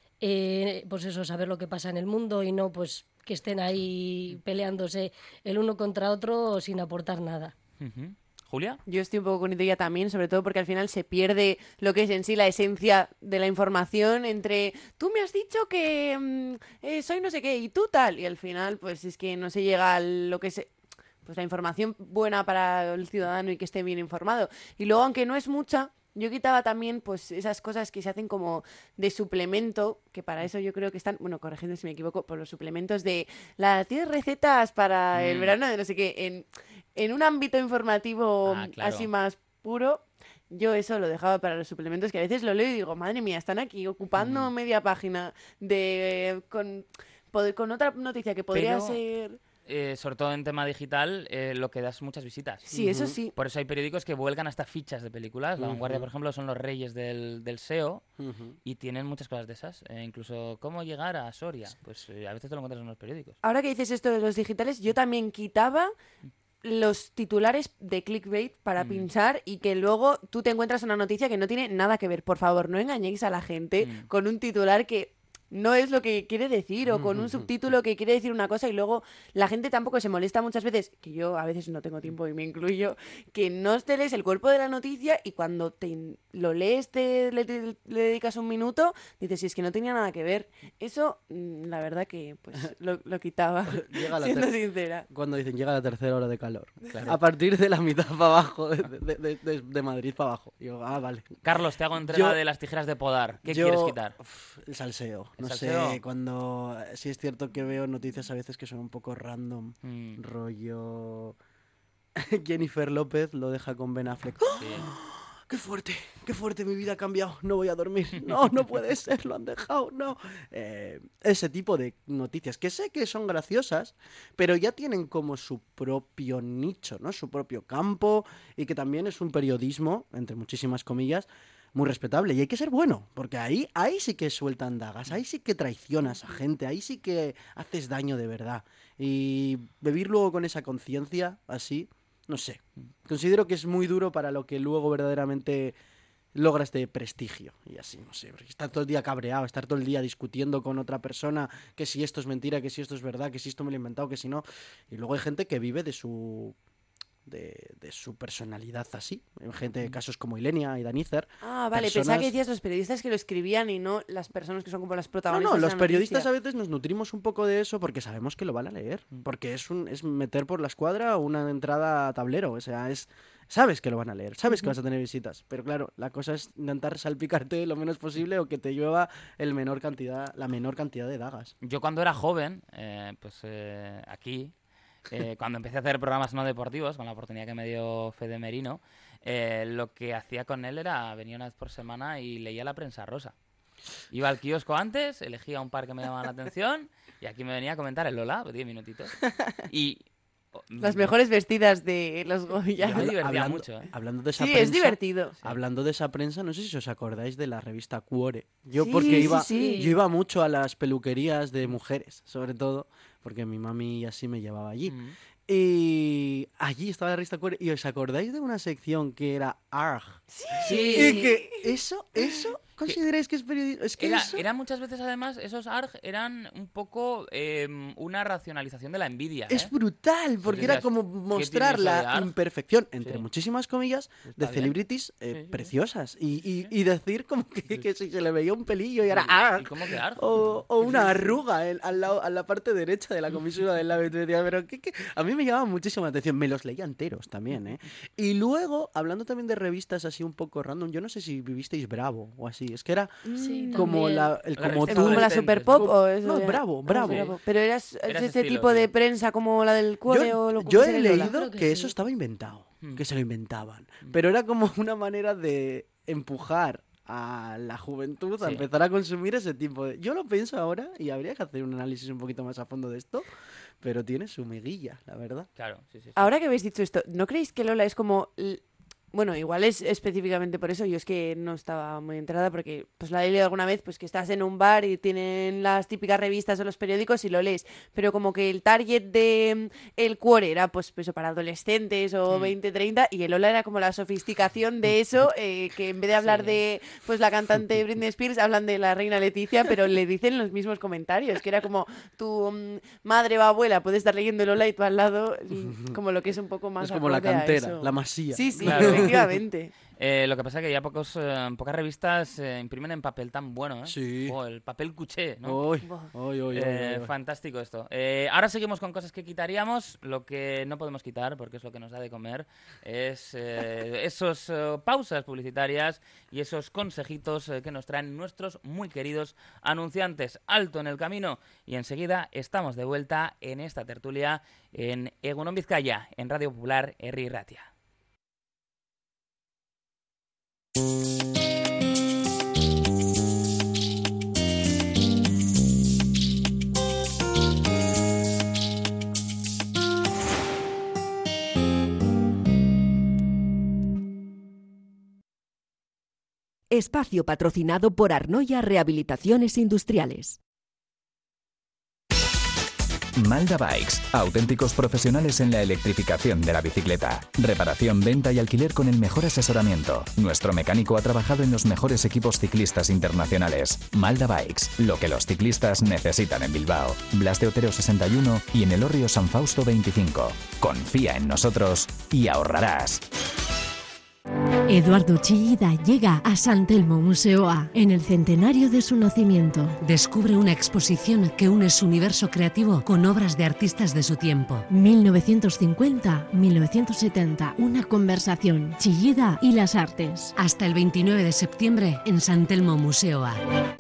F: eh, pues eso, saber lo que pasa en el mundo y no pues que estén ahí peleándose el uno contra otro sin aportar nada.
E: Ujú. ¿Julia?
G: Yo estoy un poco con Idoia también, sobre todo porque al final se pierde lo que es en sí la esencia de la información entre tú me has dicho que mm, eh, soy no sé qué y tú tal, y al final pues es que no se llega a lo que es pues la información buena para el ciudadano y que esté bien informado. Y luego, aunque no es mucha, yo quitaba también pues esas cosas que se hacen como de suplemento, que para eso yo creo que están, bueno, corregidme si me equivoco, por los suplementos de las diez recetas para el
E: Mm.
G: verano de no sé qué, en, en un ámbito informativo
E: Ah, claro.
G: así más puro. Yo eso lo dejaba para los suplementos, que a veces lo leo y digo, madre mía, están aquí ocupando
E: Mm.
G: media página de con, pod- con otra noticia que podría
E: Pero-
G: ser...
E: Eh, sobre todo en tema digital, eh, lo que das muchas visitas.
G: Sí, eso
H: Ujú.
G: sí.
E: Por eso hay periódicos que vuelcan hasta fichas de películas. La Vanguardia,
H: Ujú.
E: por ejemplo, son los reyes del, del S E O
H: Ujú.
E: y tienen muchas cosas de esas. Eh, incluso cómo llegar a Soria. Pues eh, a veces te lo encuentras en los periódicos.
G: Ahora que dices esto de los digitales, yo también quitaba los titulares de clickbait para
E: Mm.
G: pinchar y que luego tú te encuentras una noticia que no tiene nada que ver. Por favor, no engañéis a la gente
E: Mm.
G: con un titular que no es lo que quiere decir o con un subtítulo que quiere decir una cosa y luego la gente tampoco se molesta muchas veces, que yo a veces no tengo tiempo y me incluyo, que no te lees el cuerpo de la noticia y cuando te in- lo lees, te le, te- le dedicas un minuto, dices, si es que no tenía nada que ver. Eso, mm, la verdad que pues lo, lo quitaba,
H: Llega la
G: siendo
H: ter-
G: sincera.
H: Cuando dicen llega la tercera hora de calor.
E: Claro.
H: A partir de la mitad para abajo, de, de- de- de- de Madrid para abajo. Y yo, ah, vale.
E: Carlos, te hago entrega
H: Yo-
E: de las tijeras de podar. ¿Qué
H: Yo-
E: quieres quitar?
H: uf, el salseo.
E: ¿El
H: No
E: salseo?
H: sé, cuando... Sí es cierto que veo noticias a veces que son un poco random.
E: Mm,
H: Rollo... Jennifer López lo deja con Ben Affleck.
E: sí.
H: ¡Qué fuerte! ¡Qué fuerte! Mi vida ha cambiado. No voy a dormir. No, no puede ser. Lo han dejado. No. Eh, ese tipo de noticias que sé que son graciosas, pero ya tienen como su propio nicho, ¿no? Su propio campo y que también es un periodismo, entre muchísimas comillas, muy respetable. Y hay que ser bueno, porque ahí, ahí sí que sueltan dagas, ahí sí que traicionas a gente, ahí sí que haces daño de verdad. Y vivir luego con esa conciencia así, no sé. Considero que es muy duro para lo que luego verdaderamente logras de prestigio. Y así, no sé, porque estar todo el día cabreado, estar todo el día discutiendo con otra persona que si esto es mentira, que si esto es verdad, que si esto me lo he inventado, que si no. Y luego hay gente que vive de su... De, de su personalidad así. Hay gente, casos como Ilenia y Danícer.
G: Ah, vale,
H: personas-
G: pensaba que decías los periodistas que lo escribían y no las personas que son como las
H: No,
G: protagonistas.
H: no,
G: de
H: los
G: la
H: periodistas a
G: noticia.
H: veces nos nutrimos un poco de eso porque sabemos que lo van a leer. Porque es un es meter por la escuadra una entrada a tablero. O sea, es sabes que lo van a leer, sabes que vas a tener visitas. Pero claro, la cosa es intentar salpicarte lo menos posible o que te llueva el menor cantidad, la menor cantidad de dagas.
E: Yo cuando era joven, eh, pues eh, aquí, eh, cuando empecé a hacer programas no deportivos, con la oportunidad que me dio Fede Merino, eh, lo que hacía con él era venía una vez por semana y leía la prensa rosa. Iba al kiosco antes, elegía un par que me llamaban la atención y aquí me venía a comentar el Lola, diez minutitos. Y
G: Las mejores vestidas de los Goya.
E: Yo me divertía
H: hablando,
E: mucho, ¿eh?
H: hablando de esa
G: Sí,
H: prensa,
G: es divertido.
H: Hablando de esa prensa, no sé si os acordáis de la revista Cuore. Yo
G: Sí,
H: porque
G: sí,
H: iba,
G: sí.
H: yo iba mucho a las peluquerías de mujeres, sobre todo, porque mi mami así me llevaba allí.
E: Mm.
H: Y allí estaba la revista Cuore. ¿Y os acordáis de una sección que era A R G?
E: Sí.
H: Y que eso, eso, ¿consideráis que es periodismo? Es que
E: Era,
H: eso...
E: era muchas veces, además, esos A R G eran un poco eh, una racionalización de la envidia. ¿eh?
H: Es brutal, porque
E: decías,
H: era como
E: ¿qué
H: mostrar
E: tiene eso de
H: la
E: A R G?
H: imperfección, entre
E: Sí.
H: muchísimas comillas,
E: Está
H: de
E: bien.
H: celebrities eh,
E: Sí, sí, sí.
H: preciosas. Y, y, y decir como que, que si se le veía un pelillo y era
E: ¿Y
H: ¡ah!
E: cómo que A R G?
H: O, o una arruga en, al lado, a la parte derecha de la comisura del labio. Y te decía, pero ¿qué, qué? A mí me llamaba muchísima la atención. Me los leía enteros también, ¿eh? Y luego, hablando también de revistas así un poco random, yo no sé si vivisteis Bravo o así. Es que era
F: Sí,
H: como
F: también.
H: la, el
E: La
H: como
E: revista
H: tú.
G: ¿Como la
E: adolescentes,
G: Super Pop
E: ¿no?
G: o eso?
H: No,
G: ya?
H: Bravo,
G: Ah,
H: Bravo.
G: Pero eras
E: Era
G: ¿es
E: ese
G: este
E: estilo,
G: tipo de
E: sí.
G: prensa como la del Cuore o
H: Yo,
G: lo
H: yo
G: como
H: he
G: se le llama?
H: leído
F: Creo
H: que,
F: que
H: eso
F: sí.
H: estaba inventado,
E: Hmm.
H: que se lo inventaban. Pero era como una manera de empujar a la juventud a
E: Sí.
H: empezar a consumir ese tipo de... Yo lo pienso ahora y habría que hacer un análisis un poquito más a fondo de esto, pero tiene su miguilla, la verdad.
E: Claro, sí, sí. sí.
G: Ahora que habéis dicho esto, ¿no creéis que Lola es como... l- Bueno, igual es específicamente por eso, yo es que no estaba muy enterada porque pues la he leído alguna vez, pues que estás en un bar y tienen las típicas revistas o los periódicos y lo lees, pero como que el target de mm, el Cuore era pues eso para adolescentes o
E: Mm.
G: veinte, treinta y el Lola era como la sofisticación de eso, eh, que en vez de hablar
E: Sí.
G: de pues la cantante Britney Spears, hablan de la reina Leticia, pero le dicen los mismos comentarios, que era como tu mm, madre o abuela puede estar leyendo Lola y tú al lado, mm, como lo que es un poco más
H: Es como la
G: acorde a
H: cantera,
G: eso.
H: la masía.
G: Sí, sí,
E: Claro.
G: efectivamente.
E: Eh, lo que pasa es que ya pocos, eh, pocas revistas eh, imprimen en papel tan bueno, ¿eh?
H: Sí.
E: Oh, el papel cuché, ¿no?
H: Uy,
G: Buah.
H: uy, uy, uy,
E: Eh,
H: uy, uy.
E: fantástico esto. Eh, ahora seguimos con cosas que quitaríamos. Lo que no podemos quitar, porque es lo que nos da de comer, es eh, esos eh, pausas publicitarias y esos consejitos eh, que nos traen nuestros muy queridos anunciantes. Alto en el camino y enseguida estamos de vuelta en esta tertulia en Egunon Vizcaya, en Radio Popular Herri Ratia.
B: Espacio patrocinado por Arnoya Rehabilitaciones Industriales.
I: Malda Bikes, auténticos profesionales en la electrificación de la bicicleta. Reparación, venta y alquiler con el mejor asesoramiento. Nuestro mecánico ha trabajado en los mejores equipos ciclistas internacionales. Malda Bikes, lo que los ciclistas necesitan en Bilbao. Blas de Otero sesenta y uno y en Elorrio San Fausto veinticinco. Confía en nosotros y ahorrarás.
J: Eduardo Chillida llega a San Telmo Museoa en el centenario de su nacimiento.
K: Descubre una exposición que une su universo creativo con obras de artistas de su tiempo.
J: mil novecientos cincuenta a mil novecientos setenta. Una conversación. Chillida y las artes.
K: Hasta el veintinueve de septiembre en San Telmo Museoa.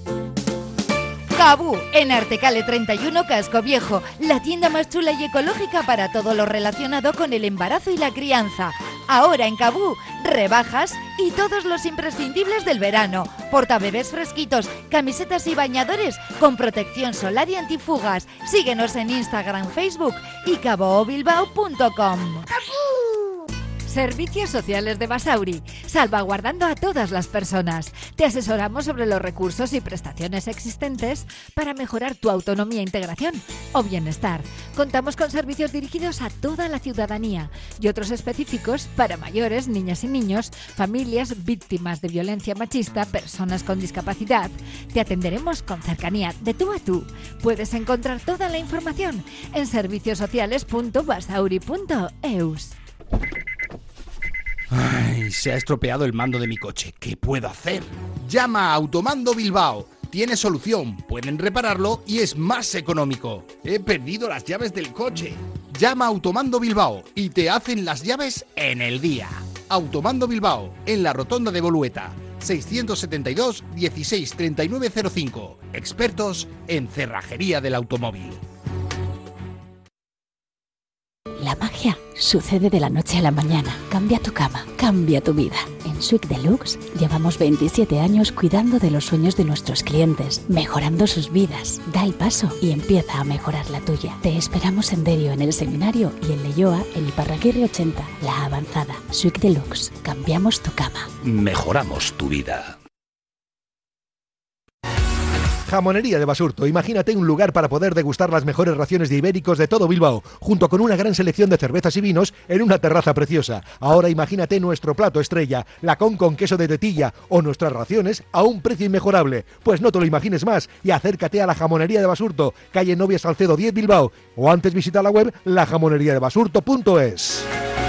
L: Cabú, en Artecale treinta y uno Casco Viejo, la tienda más chula y ecológica para todo lo relacionado con el embarazo y la crianza. Ahora en Cabú, rebajas y todos los imprescindibles del verano. Portabebés fresquitos, camisetas y bañadores con protección solar y antifugas. Síguenos en Instagram, Facebook y caboobilbao punto com. Servicios sociales de Basauri, salvaguardando a todas las personas. Te asesoramos sobre los recursos y prestaciones existentes para mejorar tu autonomía, integración o bienestar. Contamos con servicios dirigidos a toda la ciudadanía y otros específicos para mayores, niñas y niños, familias víctimas de violencia machista, personas con discapacidad. Te atenderemos con cercanía, de tú a tú. Puedes encontrar toda la información en servicios sociales punto basauri punto eus.
M: Ay, se ha estropeado el mando de mi coche. ¿Qué puedo hacer? Llama a Automando Bilbao. Tiene solución, pueden repararlo y es más económico. He perdido las llaves del coche. Llama a Automando Bilbao y te hacen las llaves en el día. Automando Bilbao, en la rotonda de Bolueta. seiscientos setenta y dos, dieciséis, treinta y nueve cero cinco. Expertos en cerrajería del automóvil.
J: La magia
N: sucede de la noche a la mañana. Cambia tu cama, cambia tu vida. En Suite Deluxe llevamos veintisiete años cuidando de los sueños de nuestros clientes, mejorando sus vidas. Da el paso y empieza a mejorar la tuya. Te esperamos en Derio en el Seminario y en Leioa en Iparraguirre ochenta, La Avanzada. Suite Deluxe, cambiamos tu cama.
A: Mejoramos tu vida.
O: Jamonería de Basurto. Imagínate un lugar para poder degustar las mejores raciones de ibéricos de todo Bilbao, junto con una gran selección de cervezas y vinos en una terraza preciosa. Ahora imagínate nuestro plato estrella, la con con queso de tetilla, o nuestras raciones a un precio inmejorable. Pues no te lo imagines más y acércate a la Jamonería de Basurto, calle Novia Salcedo diez Bilbao, o antes visita la web la jamonería de basurto punto es.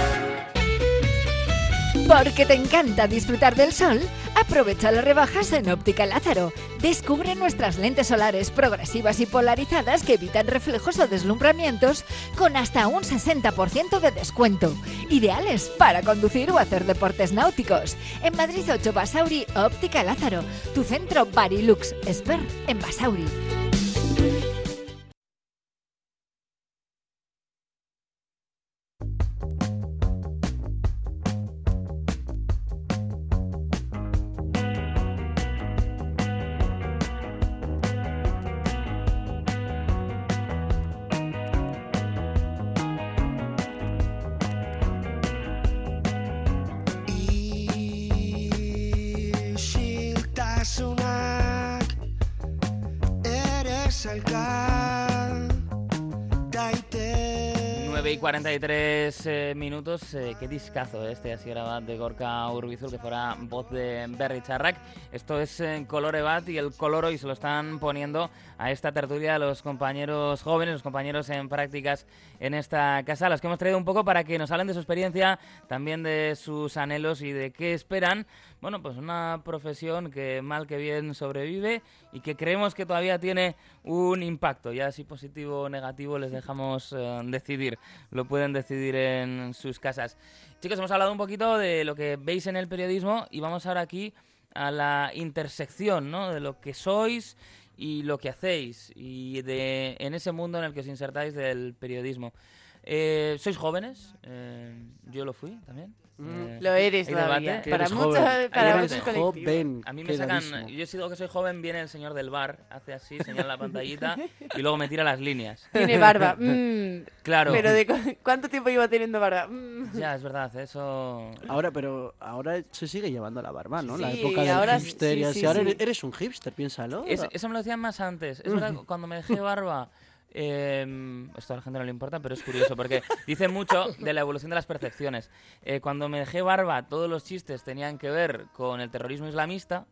L: Porque te encanta disfrutar del sol, aprovecha las rebajas en Óptica Lázaro. Descubre nuestras lentes solares progresivas y polarizadas que evitan reflejos o deslumbramientos con hasta un sesenta por ciento de descuento. Ideales para conducir o hacer deportes náuticos. En Madrid ocho Basauri, Óptica Lázaro. Tu centro Barilux Expert en Basauri.
E: nueve y cuarenta y tres eh, minutos, eh, qué discazo este así grabado de Gorka Urbizul, que fuera voz de Berri Charrak. Esto es en Colore Bat y el color hoy se lo están poniendo a esta tertulia los compañeros jóvenes, los compañeros en prácticas en esta casa, a los que hemos traído un poco para que nos hablen de su experiencia, también de sus anhelos y de qué esperan. Bueno, pues una profesión que mal que bien sobrevive y que creemos que todavía tiene un impacto. Ya si positivo o negativo les dejamos eh, decidir. Lo pueden decidir en sus casas. Chicos, hemos hablado un poquito de lo que veis en el periodismo y vamos ahora aquí a la intersección, ¿no?, de lo que sois y lo que hacéis y de en ese mundo en el que os insertáis del periodismo. Eh, ¿Sois jóvenes? Eh, yo lo fui también. Eh,
G: lo eres todavía. Para muchos, para muchos colectivos.
E: A mí me sacan. Yo si digo que soy joven, viene el señor del bar, hace así, señala la pantallita y luego me tira las líneas.
G: Tiene barba. Mm.
E: Claro.
G: Pero de cu- ¿cuánto tiempo lleva teniendo barba? Mm.
E: Ya, es verdad, eso.
H: Ahora, pero ahora se sigue llevando la barba, ¿no?
G: Sí,
H: la época del
G: ahora
H: hipster
G: sí,
H: y así.
G: sí,
H: Ahora
G: sí.
H: eres- eres un hipster, piénsalo.
E: Es- eso me lo decían más antes. Es verdad, cuando me dejé barba. Eh, esto a la gente no le importa, pero es curioso porque dice mucho de la evolución de las percepciones. Eh, cuando me dejé barba, todos los chistes tenían que ver con el terrorismo islamista.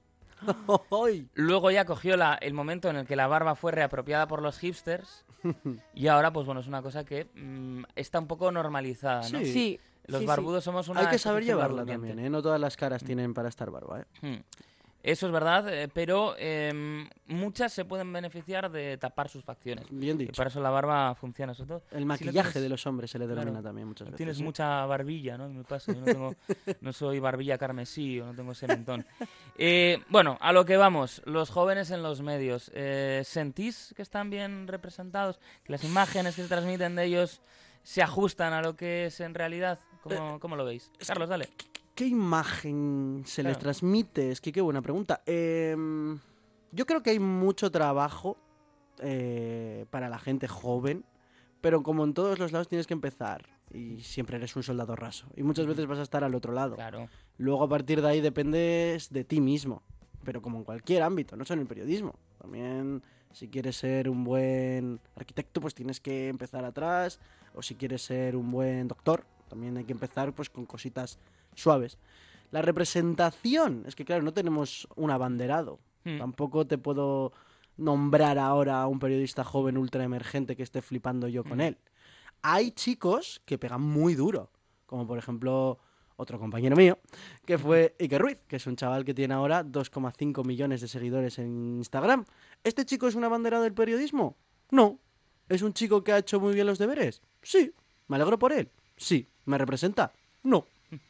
E: Luego ya cogió la, el momento en el que la barba fue reapropiada por los hipsters. Y ahora, pues bueno, es una cosa que mm, está un poco normalizada, ¿no?
H: Sí. Sí,
E: Los
H: sí,
E: barbudos
H: sí.
E: somos una
H: Hay que saber
E: especie
H: llevarla
E: barbudiente.
H: también, ¿eh? No todas las caras tienen para estar barba, ¿eh?
E: Hmm. Eso es verdad, eh, pero eh, muchas se pueden beneficiar de tapar sus facciones.
H: Bien dicho.
E: Y para eso la barba funciona, sobre todo.
H: El
E: si no
H: maquillaje
E: tienes-
H: de los hombres se le denomina
E: Claro,
H: también muchas
E: no
H: veces.
E: Tienes
H: ¿sí?
E: mucha barbilla, ¿no? Me pasa, yo no, tengo, no soy barbilla carmesí o no tengo ese mentón. Eh, bueno, a lo que vamos, los jóvenes en los medios, eh, ¿sentís que están bien representados? ¿Que las imágenes que se transmiten de ellos se ajustan a lo que es en realidad? ¿Cómo, cómo lo veis? Carlos, dale.
H: ¿Qué imagen se les
E: Claro.
H: transmite? Es que qué buena pregunta. Eh, yo creo que hay mucho trabajo eh, para la gente joven, pero como en todos los lados tienes que empezar y siempre eres un soldado raso y muchas veces vas a estar al otro lado.
E: Claro.
H: Luego a partir de ahí dependes de ti mismo, pero como en cualquier ámbito, no solo en el periodismo. También si quieres ser un buen arquitecto, pues tienes que empezar atrás, o si quieres ser un buen doctor, también hay que empezar pues con cositas suaves. La representación, es que claro, no tenemos un abanderado.
E: Hmm.
H: Tampoco te puedo nombrar ahora a un periodista joven ultra emergente que esté flipando yo con
E: Hmm.
H: él. Hay chicos que pegan muy duro, como por ejemplo otro compañero mío, que fue Iker Ruiz, que es un chaval que tiene ahora dos coma cinco millones de seguidores en Instagram. ¿Este chico es un abanderado del periodismo? No. ¿Es un chico que ha hecho muy bien los deberes? Sí. ¿Me alegro por él? Sí. ¿Me representa? No.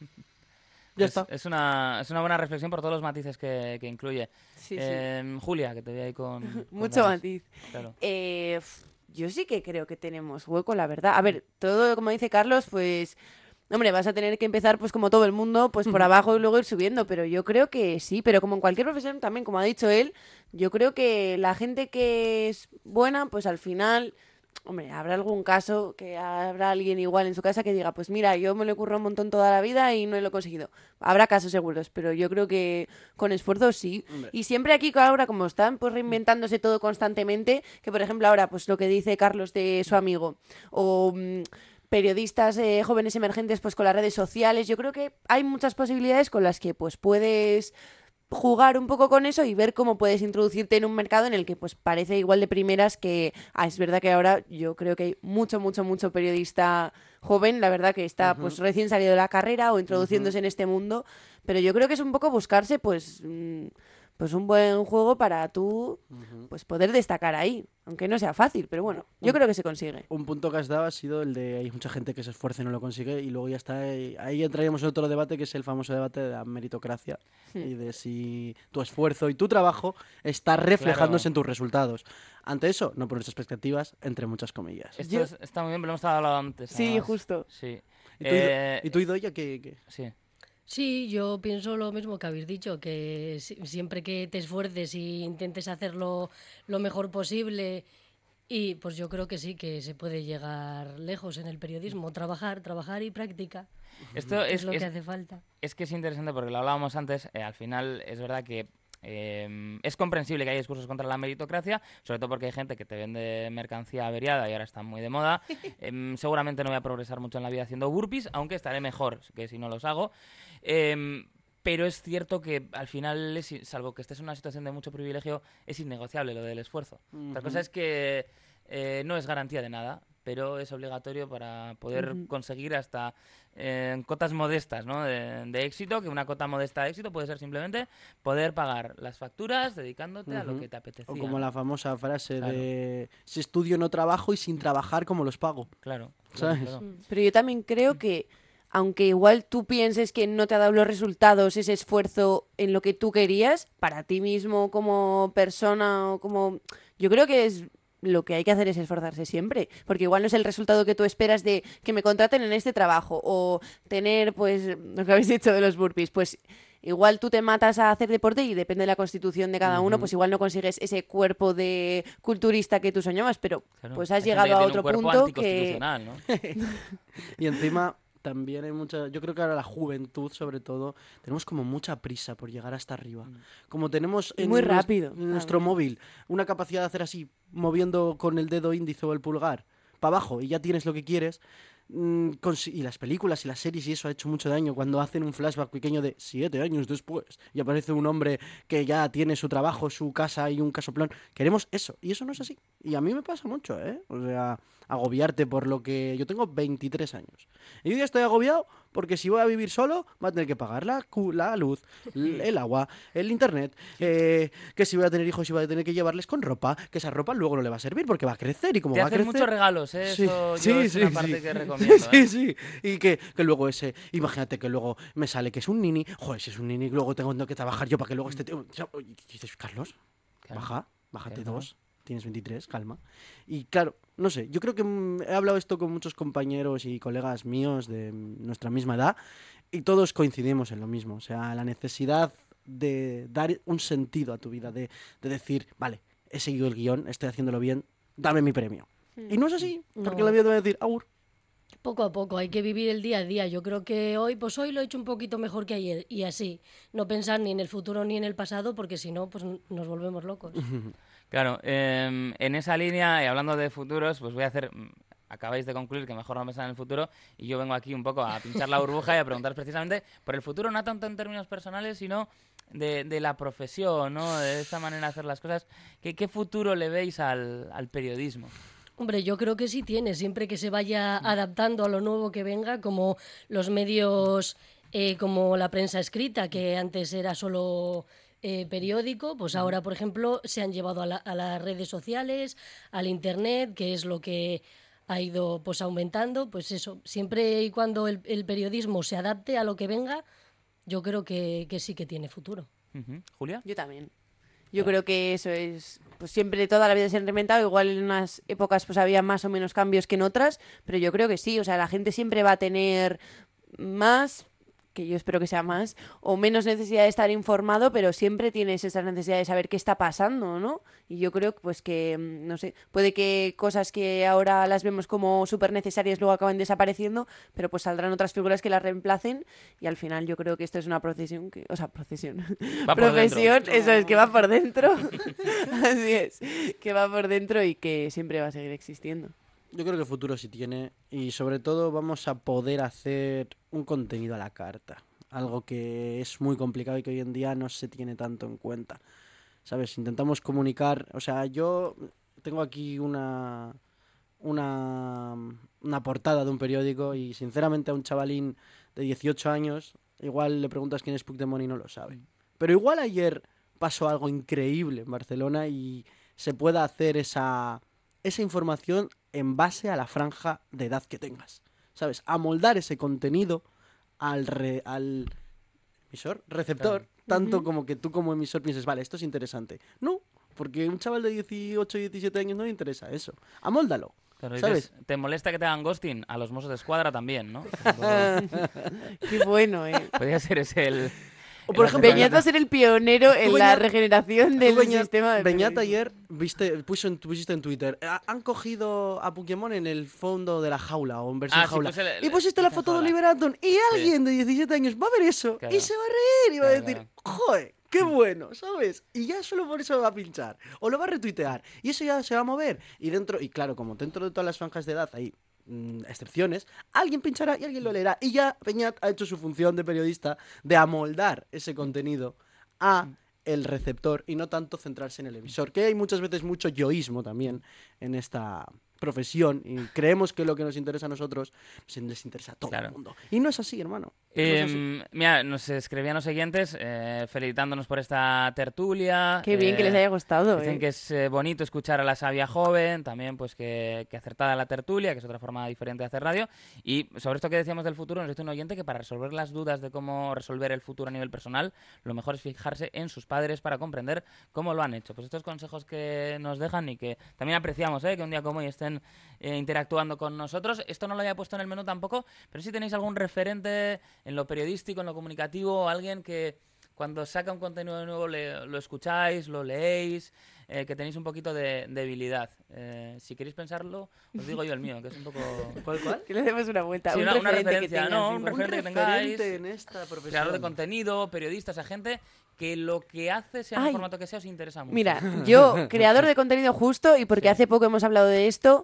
H: Ya
E: es,
H: está.
E: Es una, es una buena reflexión por todos los matices que, que incluye.
G: Sí, sí.
E: Eh, Julia, que te voy ahí con... con
G: Mucho
E: ganas.
G: matiz.
E: Claro.
G: Eh, f- yo sí que creo que tenemos hueco, la verdad. A ver, todo como dice Carlos, pues... Hombre, vas a tener que empezar, pues como todo el mundo, pues por abajo y luego ir subiendo, pero yo creo que sí, pero como en cualquier profesión también, como ha dicho él, yo creo que la gente que es buena, pues al final, hombre, habrá algún caso que habrá alguien igual en su casa que diga, pues mira, yo me lo he currado un montón toda la vida y no lo he conseguido. Habrá casos seguros, pero yo creo que con esfuerzo sí.
H: Hombre.
G: Y siempre aquí ahora, como están pues reinventándose todo constantemente, que por ejemplo ahora, pues lo que dice Carlos de su amigo, o... Mmm, periodistas eh, jóvenes emergentes pues con las redes sociales, yo creo que hay muchas posibilidades con las que pues puedes jugar un poco con eso y ver cómo puedes introducirte en un mercado en el que pues parece igual de primeras que ah, es verdad que ahora yo creo que hay mucho, mucho, mucho periodista joven, la verdad que está
H: Ujú.
G: pues recién salido de la carrera o introduciéndose
H: Ujú.
G: en este mundo, pero yo creo que es un poco buscarse pues... Mmm, pues un buen juego para tú pues poder destacar ahí, aunque no sea fácil, pero bueno, yo
H: Un-
G: creo que se consigue.
H: Un punto que has dado ha sido el de hay mucha gente que se esfuerza y no lo consigue y luego ya está, ahí, ahí entraríamos en otro debate que es el famoso debate de la meritocracia y de si tu esfuerzo y tu trabajo está reflejándose
E: Claro.
H: en tus resultados. Ante eso, no pones expectativas, entre muchas comillas.
E: Esto es- está muy bien, pero hemos hablado antes.
G: Sí,
E: además.
G: justo.
E: Sí.
H: ¿Y tú,
E: Eh,
H: ¿y tú Idoia, qué, qué?
E: Sí.
F: Sí, yo pienso lo mismo que habéis dicho, que si- siempre que te esfuerces y intentes hacerlo lo mejor posible, y pues yo creo que sí, que se puede llegar lejos en el periodismo, trabajar, trabajar y práctica.
E: Esto
F: es,
E: es,
F: lo
E: es-
F: que hace falta.
E: Es que es interesante porque lo hablábamos antes, eh, al final es verdad que eh, es comprensible que haya discursos contra la meritocracia, sobre todo porque hay gente que te vende mercancía averiada y ahora está muy de moda. Em, seguramente no voy a progresar mucho en la vida haciendo burpees, aunque estaré mejor que si no los hago. Em, pero es cierto que al final, es, salvo que estés en una situación de mucho privilegio, es innegociable lo del esfuerzo. Otra cosa
H: Ujú.
E: es que eh, no es garantía de nada, pero es obligatorio para poder
G: Ujú.
E: conseguir hasta eh, cotas modestas, ¿no? de, de éxito, que una cota modesta de éxito puede ser simplemente poder pagar las facturas dedicándote a lo
H: Ujú.
E: que te apetecía.
H: O como
E: ¿no?
H: la famosa frase
E: Claro.
H: de si estudio no trabajo y sin trabajar como los pago.
E: Claro, claro,
H: ¿Sabes?
E: claro.
G: Pero yo también creo que, aunque igual tú pienses que no te ha dado los resultados, ese esfuerzo en lo que tú querías, para ti mismo como persona o como... Yo creo que es... Lo que hay que hacer es esforzarse siempre, porque igual no es el resultado que tú esperas de que me contraten en este trabajo o tener, pues, lo que habéis dicho de los burpees, pues igual tú te matas a hacer deporte y depende de la constitución de cada uno,
H: Ujú.
G: pues igual no consigues ese cuerpo de culturista que tú soñabas, pero
E: Claro.
G: pues has
E: Hay gente
G: llegado
E: que
G: a
E: tiene un
G: otro
E: cuerpo
G: punto que...
E: anticonstitucional, ¿no?
H: Y encima también hay mucha, yo creo que ahora la juventud sobre todo, tenemos como mucha prisa por llegar hasta arriba. Como tenemos
G: Y
H: en,
G: muy
H: nues-
G: rápido,
H: en nuestro
G: también.
H: móvil una capacidad de hacer así, moviendo con el dedo índice o el pulgar para abajo y ya tienes lo que quieres. mm, consi- Y las películas y las series y eso ha hecho mucho daño cuando hacen un flashback pequeño de siete años después y aparece un hombre que ya tiene su trabajo, su casa y un casoplón. Queremos eso y eso no es así. Y a mí me pasa mucho, ¿eh? O sea, agobiarte por lo que... Yo tengo veintitrés años. Y yo ya estoy agobiado porque si voy a vivir solo, va a tener que pagar la, cu- la luz, l- el agua, el internet, eh, que si voy a tener hijos y voy a tener que llevarles con ropa, que esa ropa luego no le va a servir porque va a crecer y como
E: Te
H: va a
E: hacen
H: crecer...
E: muchos regalos, ¿eh?
H: Sí,
E: Eso
H: sí,
E: yo es
H: sí,
E: una
H: sí.
E: parte que recomiendo,
H: Sí,
E: ¿eh?
H: sí. Y que, que luego ese... Imagínate que luego me sale que es un nini. Joder, si es un nini, luego tengo que trabajar yo para que luego esté... Y dices, Carlos,
E: Claro.
H: baja, bájate
E: Claro.
H: dos. Tienes veintitrés, calma. Y claro, no sé, yo creo que mm, he hablado esto con muchos compañeros y colegas míos de mm, nuestra misma edad y todos coincidimos en lo mismo. O sea, la necesidad de dar un sentido a tu vida, de, de decir, vale, he seguido el guión, estoy haciéndolo bien, dame mi premio. Y no es así, porque
F: No.
H: la vida te va a decir, agur.
F: Poco a poco, hay que vivir el día a día. Yo creo que hoy, pues hoy lo he hecho un poquito mejor que ayer y así. No pensar ni en el futuro ni en el pasado porque si no, pues n- nos volvemos locos.
E: Claro, em, en esa línea, y hablando de futuros, pues voy a hacer... mm, Acabáis de concluir que mejor no pensar en el futuro y yo vengo aquí un poco a pinchar la burbuja y a preguntar precisamente por el futuro, no tanto en términos personales, sino de, de la profesión, ¿no? De esta manera de hacer las cosas. ¿Qué, qué futuro le veis al, al periodismo?
F: Hombre, yo creo que sí tiene, siempre que se vaya adaptando a lo nuevo que venga, como los medios, eh, como la prensa escrita, que antes era solo eh, periódico, pues ahora, por ejemplo, se han llevado a, la- a las redes sociales, al internet, que es lo que ha ido pues aumentando, pues eso, siempre y cuando el, el periodismo se adapte a lo que venga, yo creo que, que sí que tiene futuro.
E: Ujú. ¿Julia?
G: Yo también. Yo creo que eso es... Pues siempre toda la vida se ha reinventado, igual en unas épocas pues había más o menos cambios que en otras, pero yo creo que sí, o sea, la gente siempre va a tener más, que yo espero que sea más, o menos necesidad de estar informado, pero siempre tienes esa necesidad de saber qué está pasando, ¿no? Y yo creo pues que, no sé, puede que cosas que ahora las vemos como súper necesarias luego acaben desapareciendo, pero pues saldrán otras figuras que las reemplacen y al final yo creo que esto es una procesión, que, o sea, procesión,
E: Va por
G: profesión,
E: dentro.
G: eso es, que va por dentro, así es, que va por dentro y que siempre va a seguir existiendo.
H: Yo creo que el futuro sí tiene y sobre todo vamos a poder hacer un contenido a la carta. Algo que es muy complicado y que hoy en día no se tiene tanto en cuenta. ¿Sabes? Intentamos comunicar... O sea, yo tengo aquí una, una, una portada de un periódico y sinceramente a un chavalín de dieciocho años igual le preguntas quién es Puigdemont y no lo sabe. Pero igual ayer pasó algo increíble en Barcelona y se puede hacer esa, esa información en base a la franja de edad que tengas, ¿sabes? Amoldar ese contenido al, re, al emisor, receptor, claro. Tanto uh-huh. como que tú como emisor pienses, vale, esto es interesante. No, porque un chaval de dieciocho, diecisiete años no le interesa eso. Amóldalo.
E: Pero
H: ¿sabes?
E: Dices, ¿te molesta que te hagan ghosting? A los mozos de escuadra también, ¿no?
G: Qué bueno, ¿eh?
E: Podría ser ese el...
G: O por ejemplo, Beñat va a ser el pionero en la
H: Beñat,
G: regeneración del
H: Beñat,
G: sistema de
H: Beñat ayer viste, puso en, pusiste en Twitter, han cogido a Pokémon en el fondo de la jaula o en versión
E: ah,
H: jaula.
E: Sí, pues el,
H: y pusiste la foto de Oliver Atom y alguien sí. de diecisiete años va a ver eso claro. y se va a reír y va claro, a decir, claro. joder, qué bueno, ¿sabes? Y ya solo por eso va a pinchar. O lo va a retuitear. Y eso ya se va a mover. Y dentro, y claro, como dentro de todas las franjas de edad hay excepciones, alguien pinchará y alguien lo leerá. Y ya Beñat ha hecho su función de periodista de amoldar ese contenido a el receptor y no tanto centrarse en el emisor, que hay muchas veces mucho yoísmo también en esta profesión y creemos que lo que nos interesa a nosotros les interesa a todo claro. el mundo. Y no es así, hermano.
E: Eh,
H: no es así.
E: Mira, nos escribían los siguientes eh, felicitándonos por esta tertulia.
G: Qué bien
E: eh,
G: que les haya gustado.
E: Dicen
G: eh.
E: que es eh, bonito escuchar a la sabia joven, también pues que, que acertada la tertulia, que es otra forma diferente de hacer radio. Y sobre esto que decíamos del futuro, nos dice un oyente que para resolver las dudas de cómo resolver el futuro a nivel personal, lo mejor es fijarse en sus padres para comprender cómo lo han hecho. Pues estos consejos que nos dejan y que también apreciamos, ¿eh? Que un día como hoy estén Eh, interactuando con nosotros. Esto no lo había puesto en el menú tampoco, pero si tenéis algún referente en lo periodístico, en lo comunicativo, alguien que cuando saca un contenido nuevo le, lo escucháis, lo leéis, eh, que tenéis un poquito de debilidad. Eh, si queréis pensarlo, os digo yo el mío, que es un poco...
H: ¿Cuál, cuál?
G: Que le demos una vuelta.
E: Sí,
G: un
E: una, una
G: referente
E: referencia,
G: que tengas,
E: no, un referente que tengáis.
H: En esta profesión.
E: Creador de contenido, periodistas, a gente que lo que hace, sea en el formato que sea, os interesa mucho.
G: Mira, yo, creador de contenido justo, y porque sí. hace poco hemos hablado de esto...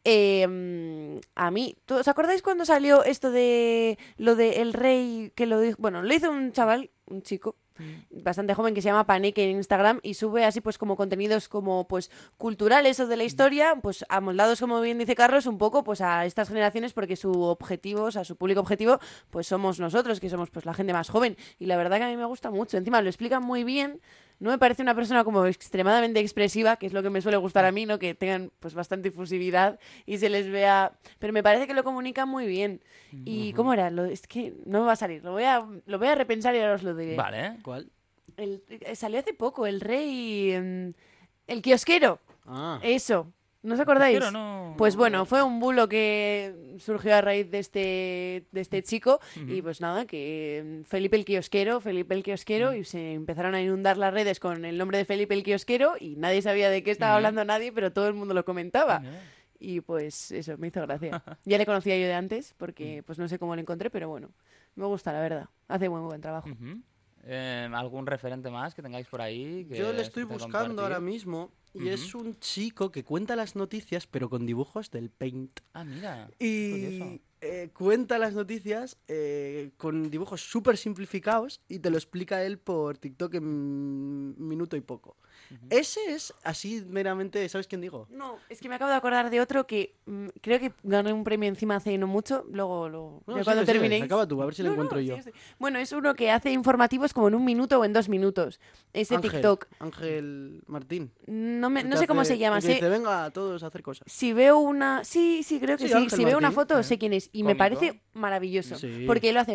G: Eh, a mí, ¿os acordáis cuando salió esto de lo de El Rey que lo dijo? Bueno, lo hizo un chaval, un chico mm. bastante joven que se llama Paneque en Instagram y sube así pues como contenidos como pues culturales o de la historia, pues amoldados, como bien dice Carlos, un poco pues a estas generaciones porque su objetivo, o sea, su público objetivo pues somos nosotros, que somos pues la gente más joven y la verdad que a mí me gusta mucho, encima lo explica muy bien. No me parece una persona como extremadamente expresiva, que es lo que me suele gustar a mí, ¿no? Que tengan pues bastante efusividad y se les vea... Pero me parece que lo comunican muy bien. ¿Y uh-huh. cómo era? Lo, es que no me va a salir. Lo voy a, lo voy a repensar y ahora os lo diré.
E: Vale.
H: ¿Cuál?
G: El, salió hace poco, El Rey... El kiosquero.
H: Ah.
G: Eso. ¿No os acordáis?
E: Pero no...
G: Pues bueno, fue un bulo que surgió a raíz de este, de este chico uh-huh. y pues nada, que Felipe el kiosquero, Felipe el kiosquero uh-huh. y se empezaron a inundar las redes con el nombre de Felipe el kiosquero y nadie sabía de qué estaba uh-huh. hablando nadie, pero todo el mundo lo comentaba. Uh-huh. Y pues eso, me hizo gracia. Ya le conocía yo de antes porque pues no sé cómo lo encontré, pero bueno, me gusta la verdad. Hace muy buen trabajo.
E: Uh-huh. Eh, ¿Algún referente más que tengáis por ahí? Que
H: yo le estoy buscando compartir? ahora mismo y uh-huh. es un chico que cuenta las noticias pero con dibujos del Paint.
E: Ah, mira.
H: Y eh, cuenta las noticias eh, con dibujos súper simplificados y te lo explica él por TikTok en un minuto y poco. Uh-huh. Ese es así meramente, ¿sabes quién digo?
G: No, es que me acabo de acordar de otro que mmm, creo que gané un premio encima hace no mucho, luego lo...
H: No,
G: cuando
H: sí,
G: terminéis...
H: Sí, acaba tú, a ver si
G: no,
H: lo encuentro
G: no,
H: yo.
G: Sí, sí. Bueno, es uno que hace informativos como en un minuto o en dos minutos. Ese
H: Ángel,
G: TikTok.
H: Ángel Martín.
G: No, me, no sé cómo se llama.
H: Que
G: sé...
H: te venga a todos a hacer cosas.
G: Si veo una... Sí, sí, creo que sí.
H: sí.
G: Si veo una foto,
H: eh.
G: sé quién es. Y
E: Cómico.
G: Me parece maravilloso.
H: Sí.
G: Porque lo hace...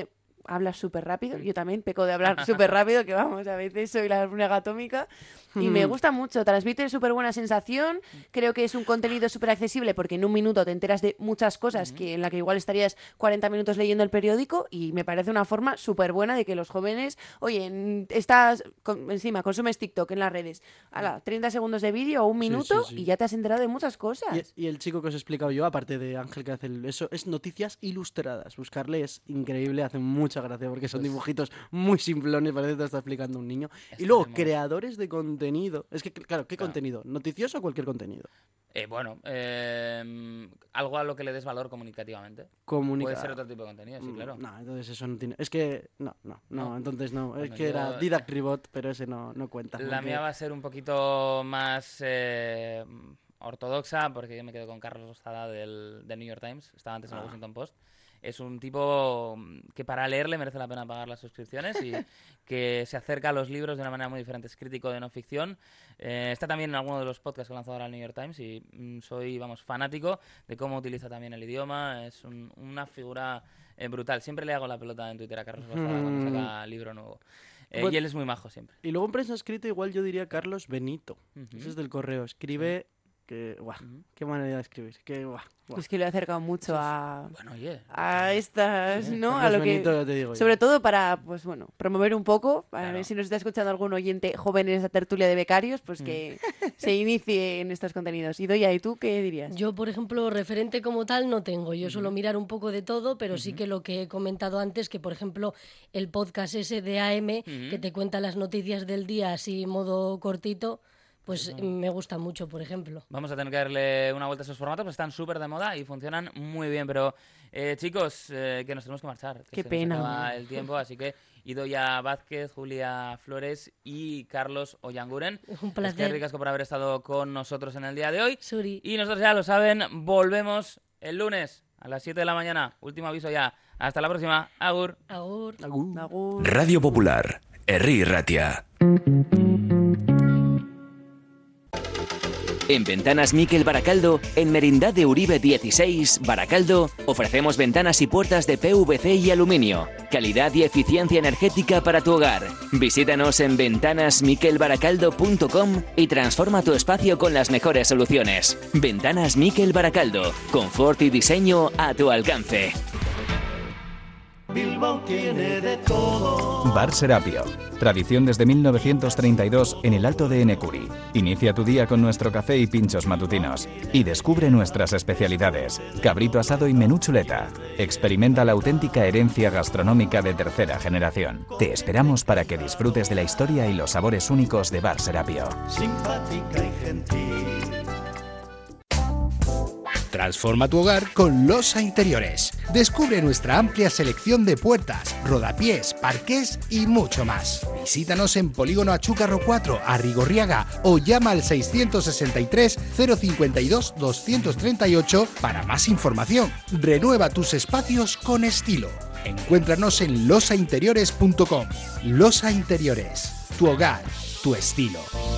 G: hablas súper rápido. Yo también peco de hablar súper rápido, que vamos, a veces soy la hormiga atómica. Y me gusta mucho, transmite súper buena sensación. Creo que es un contenido súper accesible porque en un minuto te enteras de muchas cosas que en la que igual estarías cuarenta minutos leyendo el periódico, y me parece una forma súper buena de que los jóvenes, oye, estás con, encima, consumes TikTok en las redes, ala, treinta segundos de vídeo o un minuto sí, sí, sí. y ya te has enterado de muchas cosas.
H: Y, y el chico que os he explicado yo, aparte de Ángel que hace eso, es Noticias Ilustradas. Buscarle es increíble, hace mucha gracia porque son pues... dibujitos muy simplones, parece que te está explicando un niño. Este y luego, tenemos... creadores de contenido. Es que, claro, ¿qué claro. contenido? ¿Noticioso o cualquier contenido?
E: Eh, bueno, eh, algo a lo que le des valor comunicativamente.
H: Comunica...
E: Puede ser otro tipo de contenido, sí, claro.
H: No, entonces eso no tiene... Es que... No, no, no, no. entonces no. Bueno, es que yo... era Didac Ribot, pero ese no, no cuenta.
E: La porque... mía va a ser un poquito más eh, ortodoxa, porque yo me quedo con Carlos Lozada del, del New York Times. Estaba antes en el ah. Washington Post. Es un tipo que para leerle merece la pena pagar las suscripciones y que se acerca a los libros de una manera muy diferente. Es crítico de no ficción. Eh, está también en alguno de los podcasts que ha lanzado ahora el New York Times y mm, soy, vamos, fanático de cómo utiliza también el idioma. Es un, una figura eh, brutal. Siempre le hago la pelota en Twitter a Carlos Lozada mm. cuando saca libro nuevo. Eh, bueno, y él es muy majo siempre.
H: Y luego en prensa escrita igual yo diría Carlos Benito. Uh-huh. Ese es del Correo. Escribe... Que, guau, uh-huh. qué manera de escribir. Que, guau, guau.
G: Es que lo he acercado mucho a,
E: bueno, yeah.
G: a estas, ¿no?
H: Carlos
G: a lo
H: Benito,
G: que,
H: ya te digo
G: sobre
H: yo.
G: todo para, pues bueno, promover un poco, para
E: claro.
G: ver si nos está escuchando algún oyente joven en esa tertulia de becarios, pues que mm. se inicie en estos contenidos. Y Doya, ¿y tú qué dirías?
F: Yo, por ejemplo, referente como tal no tengo. Yo uh-huh. suelo mirar un poco de todo, pero uh-huh. sí que lo que he comentado antes, que por ejemplo el podcast ese de A M, uh-huh. que te cuenta las noticias del día así modo cortito, pues uh-huh. me gusta mucho, por ejemplo.
E: Vamos a tener que darle una vuelta a esos formatos, pues están súper de moda y funcionan muy bien. Pero, eh, chicos, eh, que nos tenemos que marchar. Que
G: Qué
E: se
G: pena.
E: Nos acaba el tiempo, así que Idoia Vázquez, Julia Flores y Carlos Ollanguren.
F: Un placer.
E: Es que ricasco por haber estado con nosotros en el día de hoy.
F: Suri.
E: Y nosotros ya lo saben, volvemos el lunes a las siete de la mañana. Último aviso ya. Hasta la próxima. Agur.
F: Agur.
H: Agur.
G: Agur.
A: Radio Popular, Herri Ratia.
P: En Ventanas Miquel Baracaldo, en Merindad de Uribe dieciséis, Baracaldo, ofrecemos ventanas y puertas de P V C y aluminio. Calidad y eficiencia energética para tu hogar. Visítanos en ventanas miquel baracaldo punto com y transforma tu espacio con las mejores soluciones. Ventanas Miquel Baracaldo, confort y diseño a tu alcance.
Q: Bilbao tiene de todo.
I: Bar Serapio. Tradición desde mil novecientos treinta y dos en el Alto de Enecuri. Inicia tu día con nuestro café y pinchos matutinos. Y descubre nuestras especialidades. Cabrito asado y menú chuleta. Experimenta la auténtica herencia gastronómica de tercera generación. Te esperamos para que disfrutes de la historia y los sabores únicos de Bar Serapio.
Q: Simpática y gentil.
M: Transforma tu hogar con Losa Interiores. Descubre nuestra amplia selección de puertas, rodapiés, parqués y mucho más. Visítanos en Polígono Achúcarro cuatro, Arrigorriaga, o llama al seiscientos sesenta y tres, cero cincuenta y dos, doscientos treinta y ocho para más información. Renueva tus espacios con estilo. Encuéntranos en losa interiores punto com. Losa Interiores, tu hogar, tu estilo.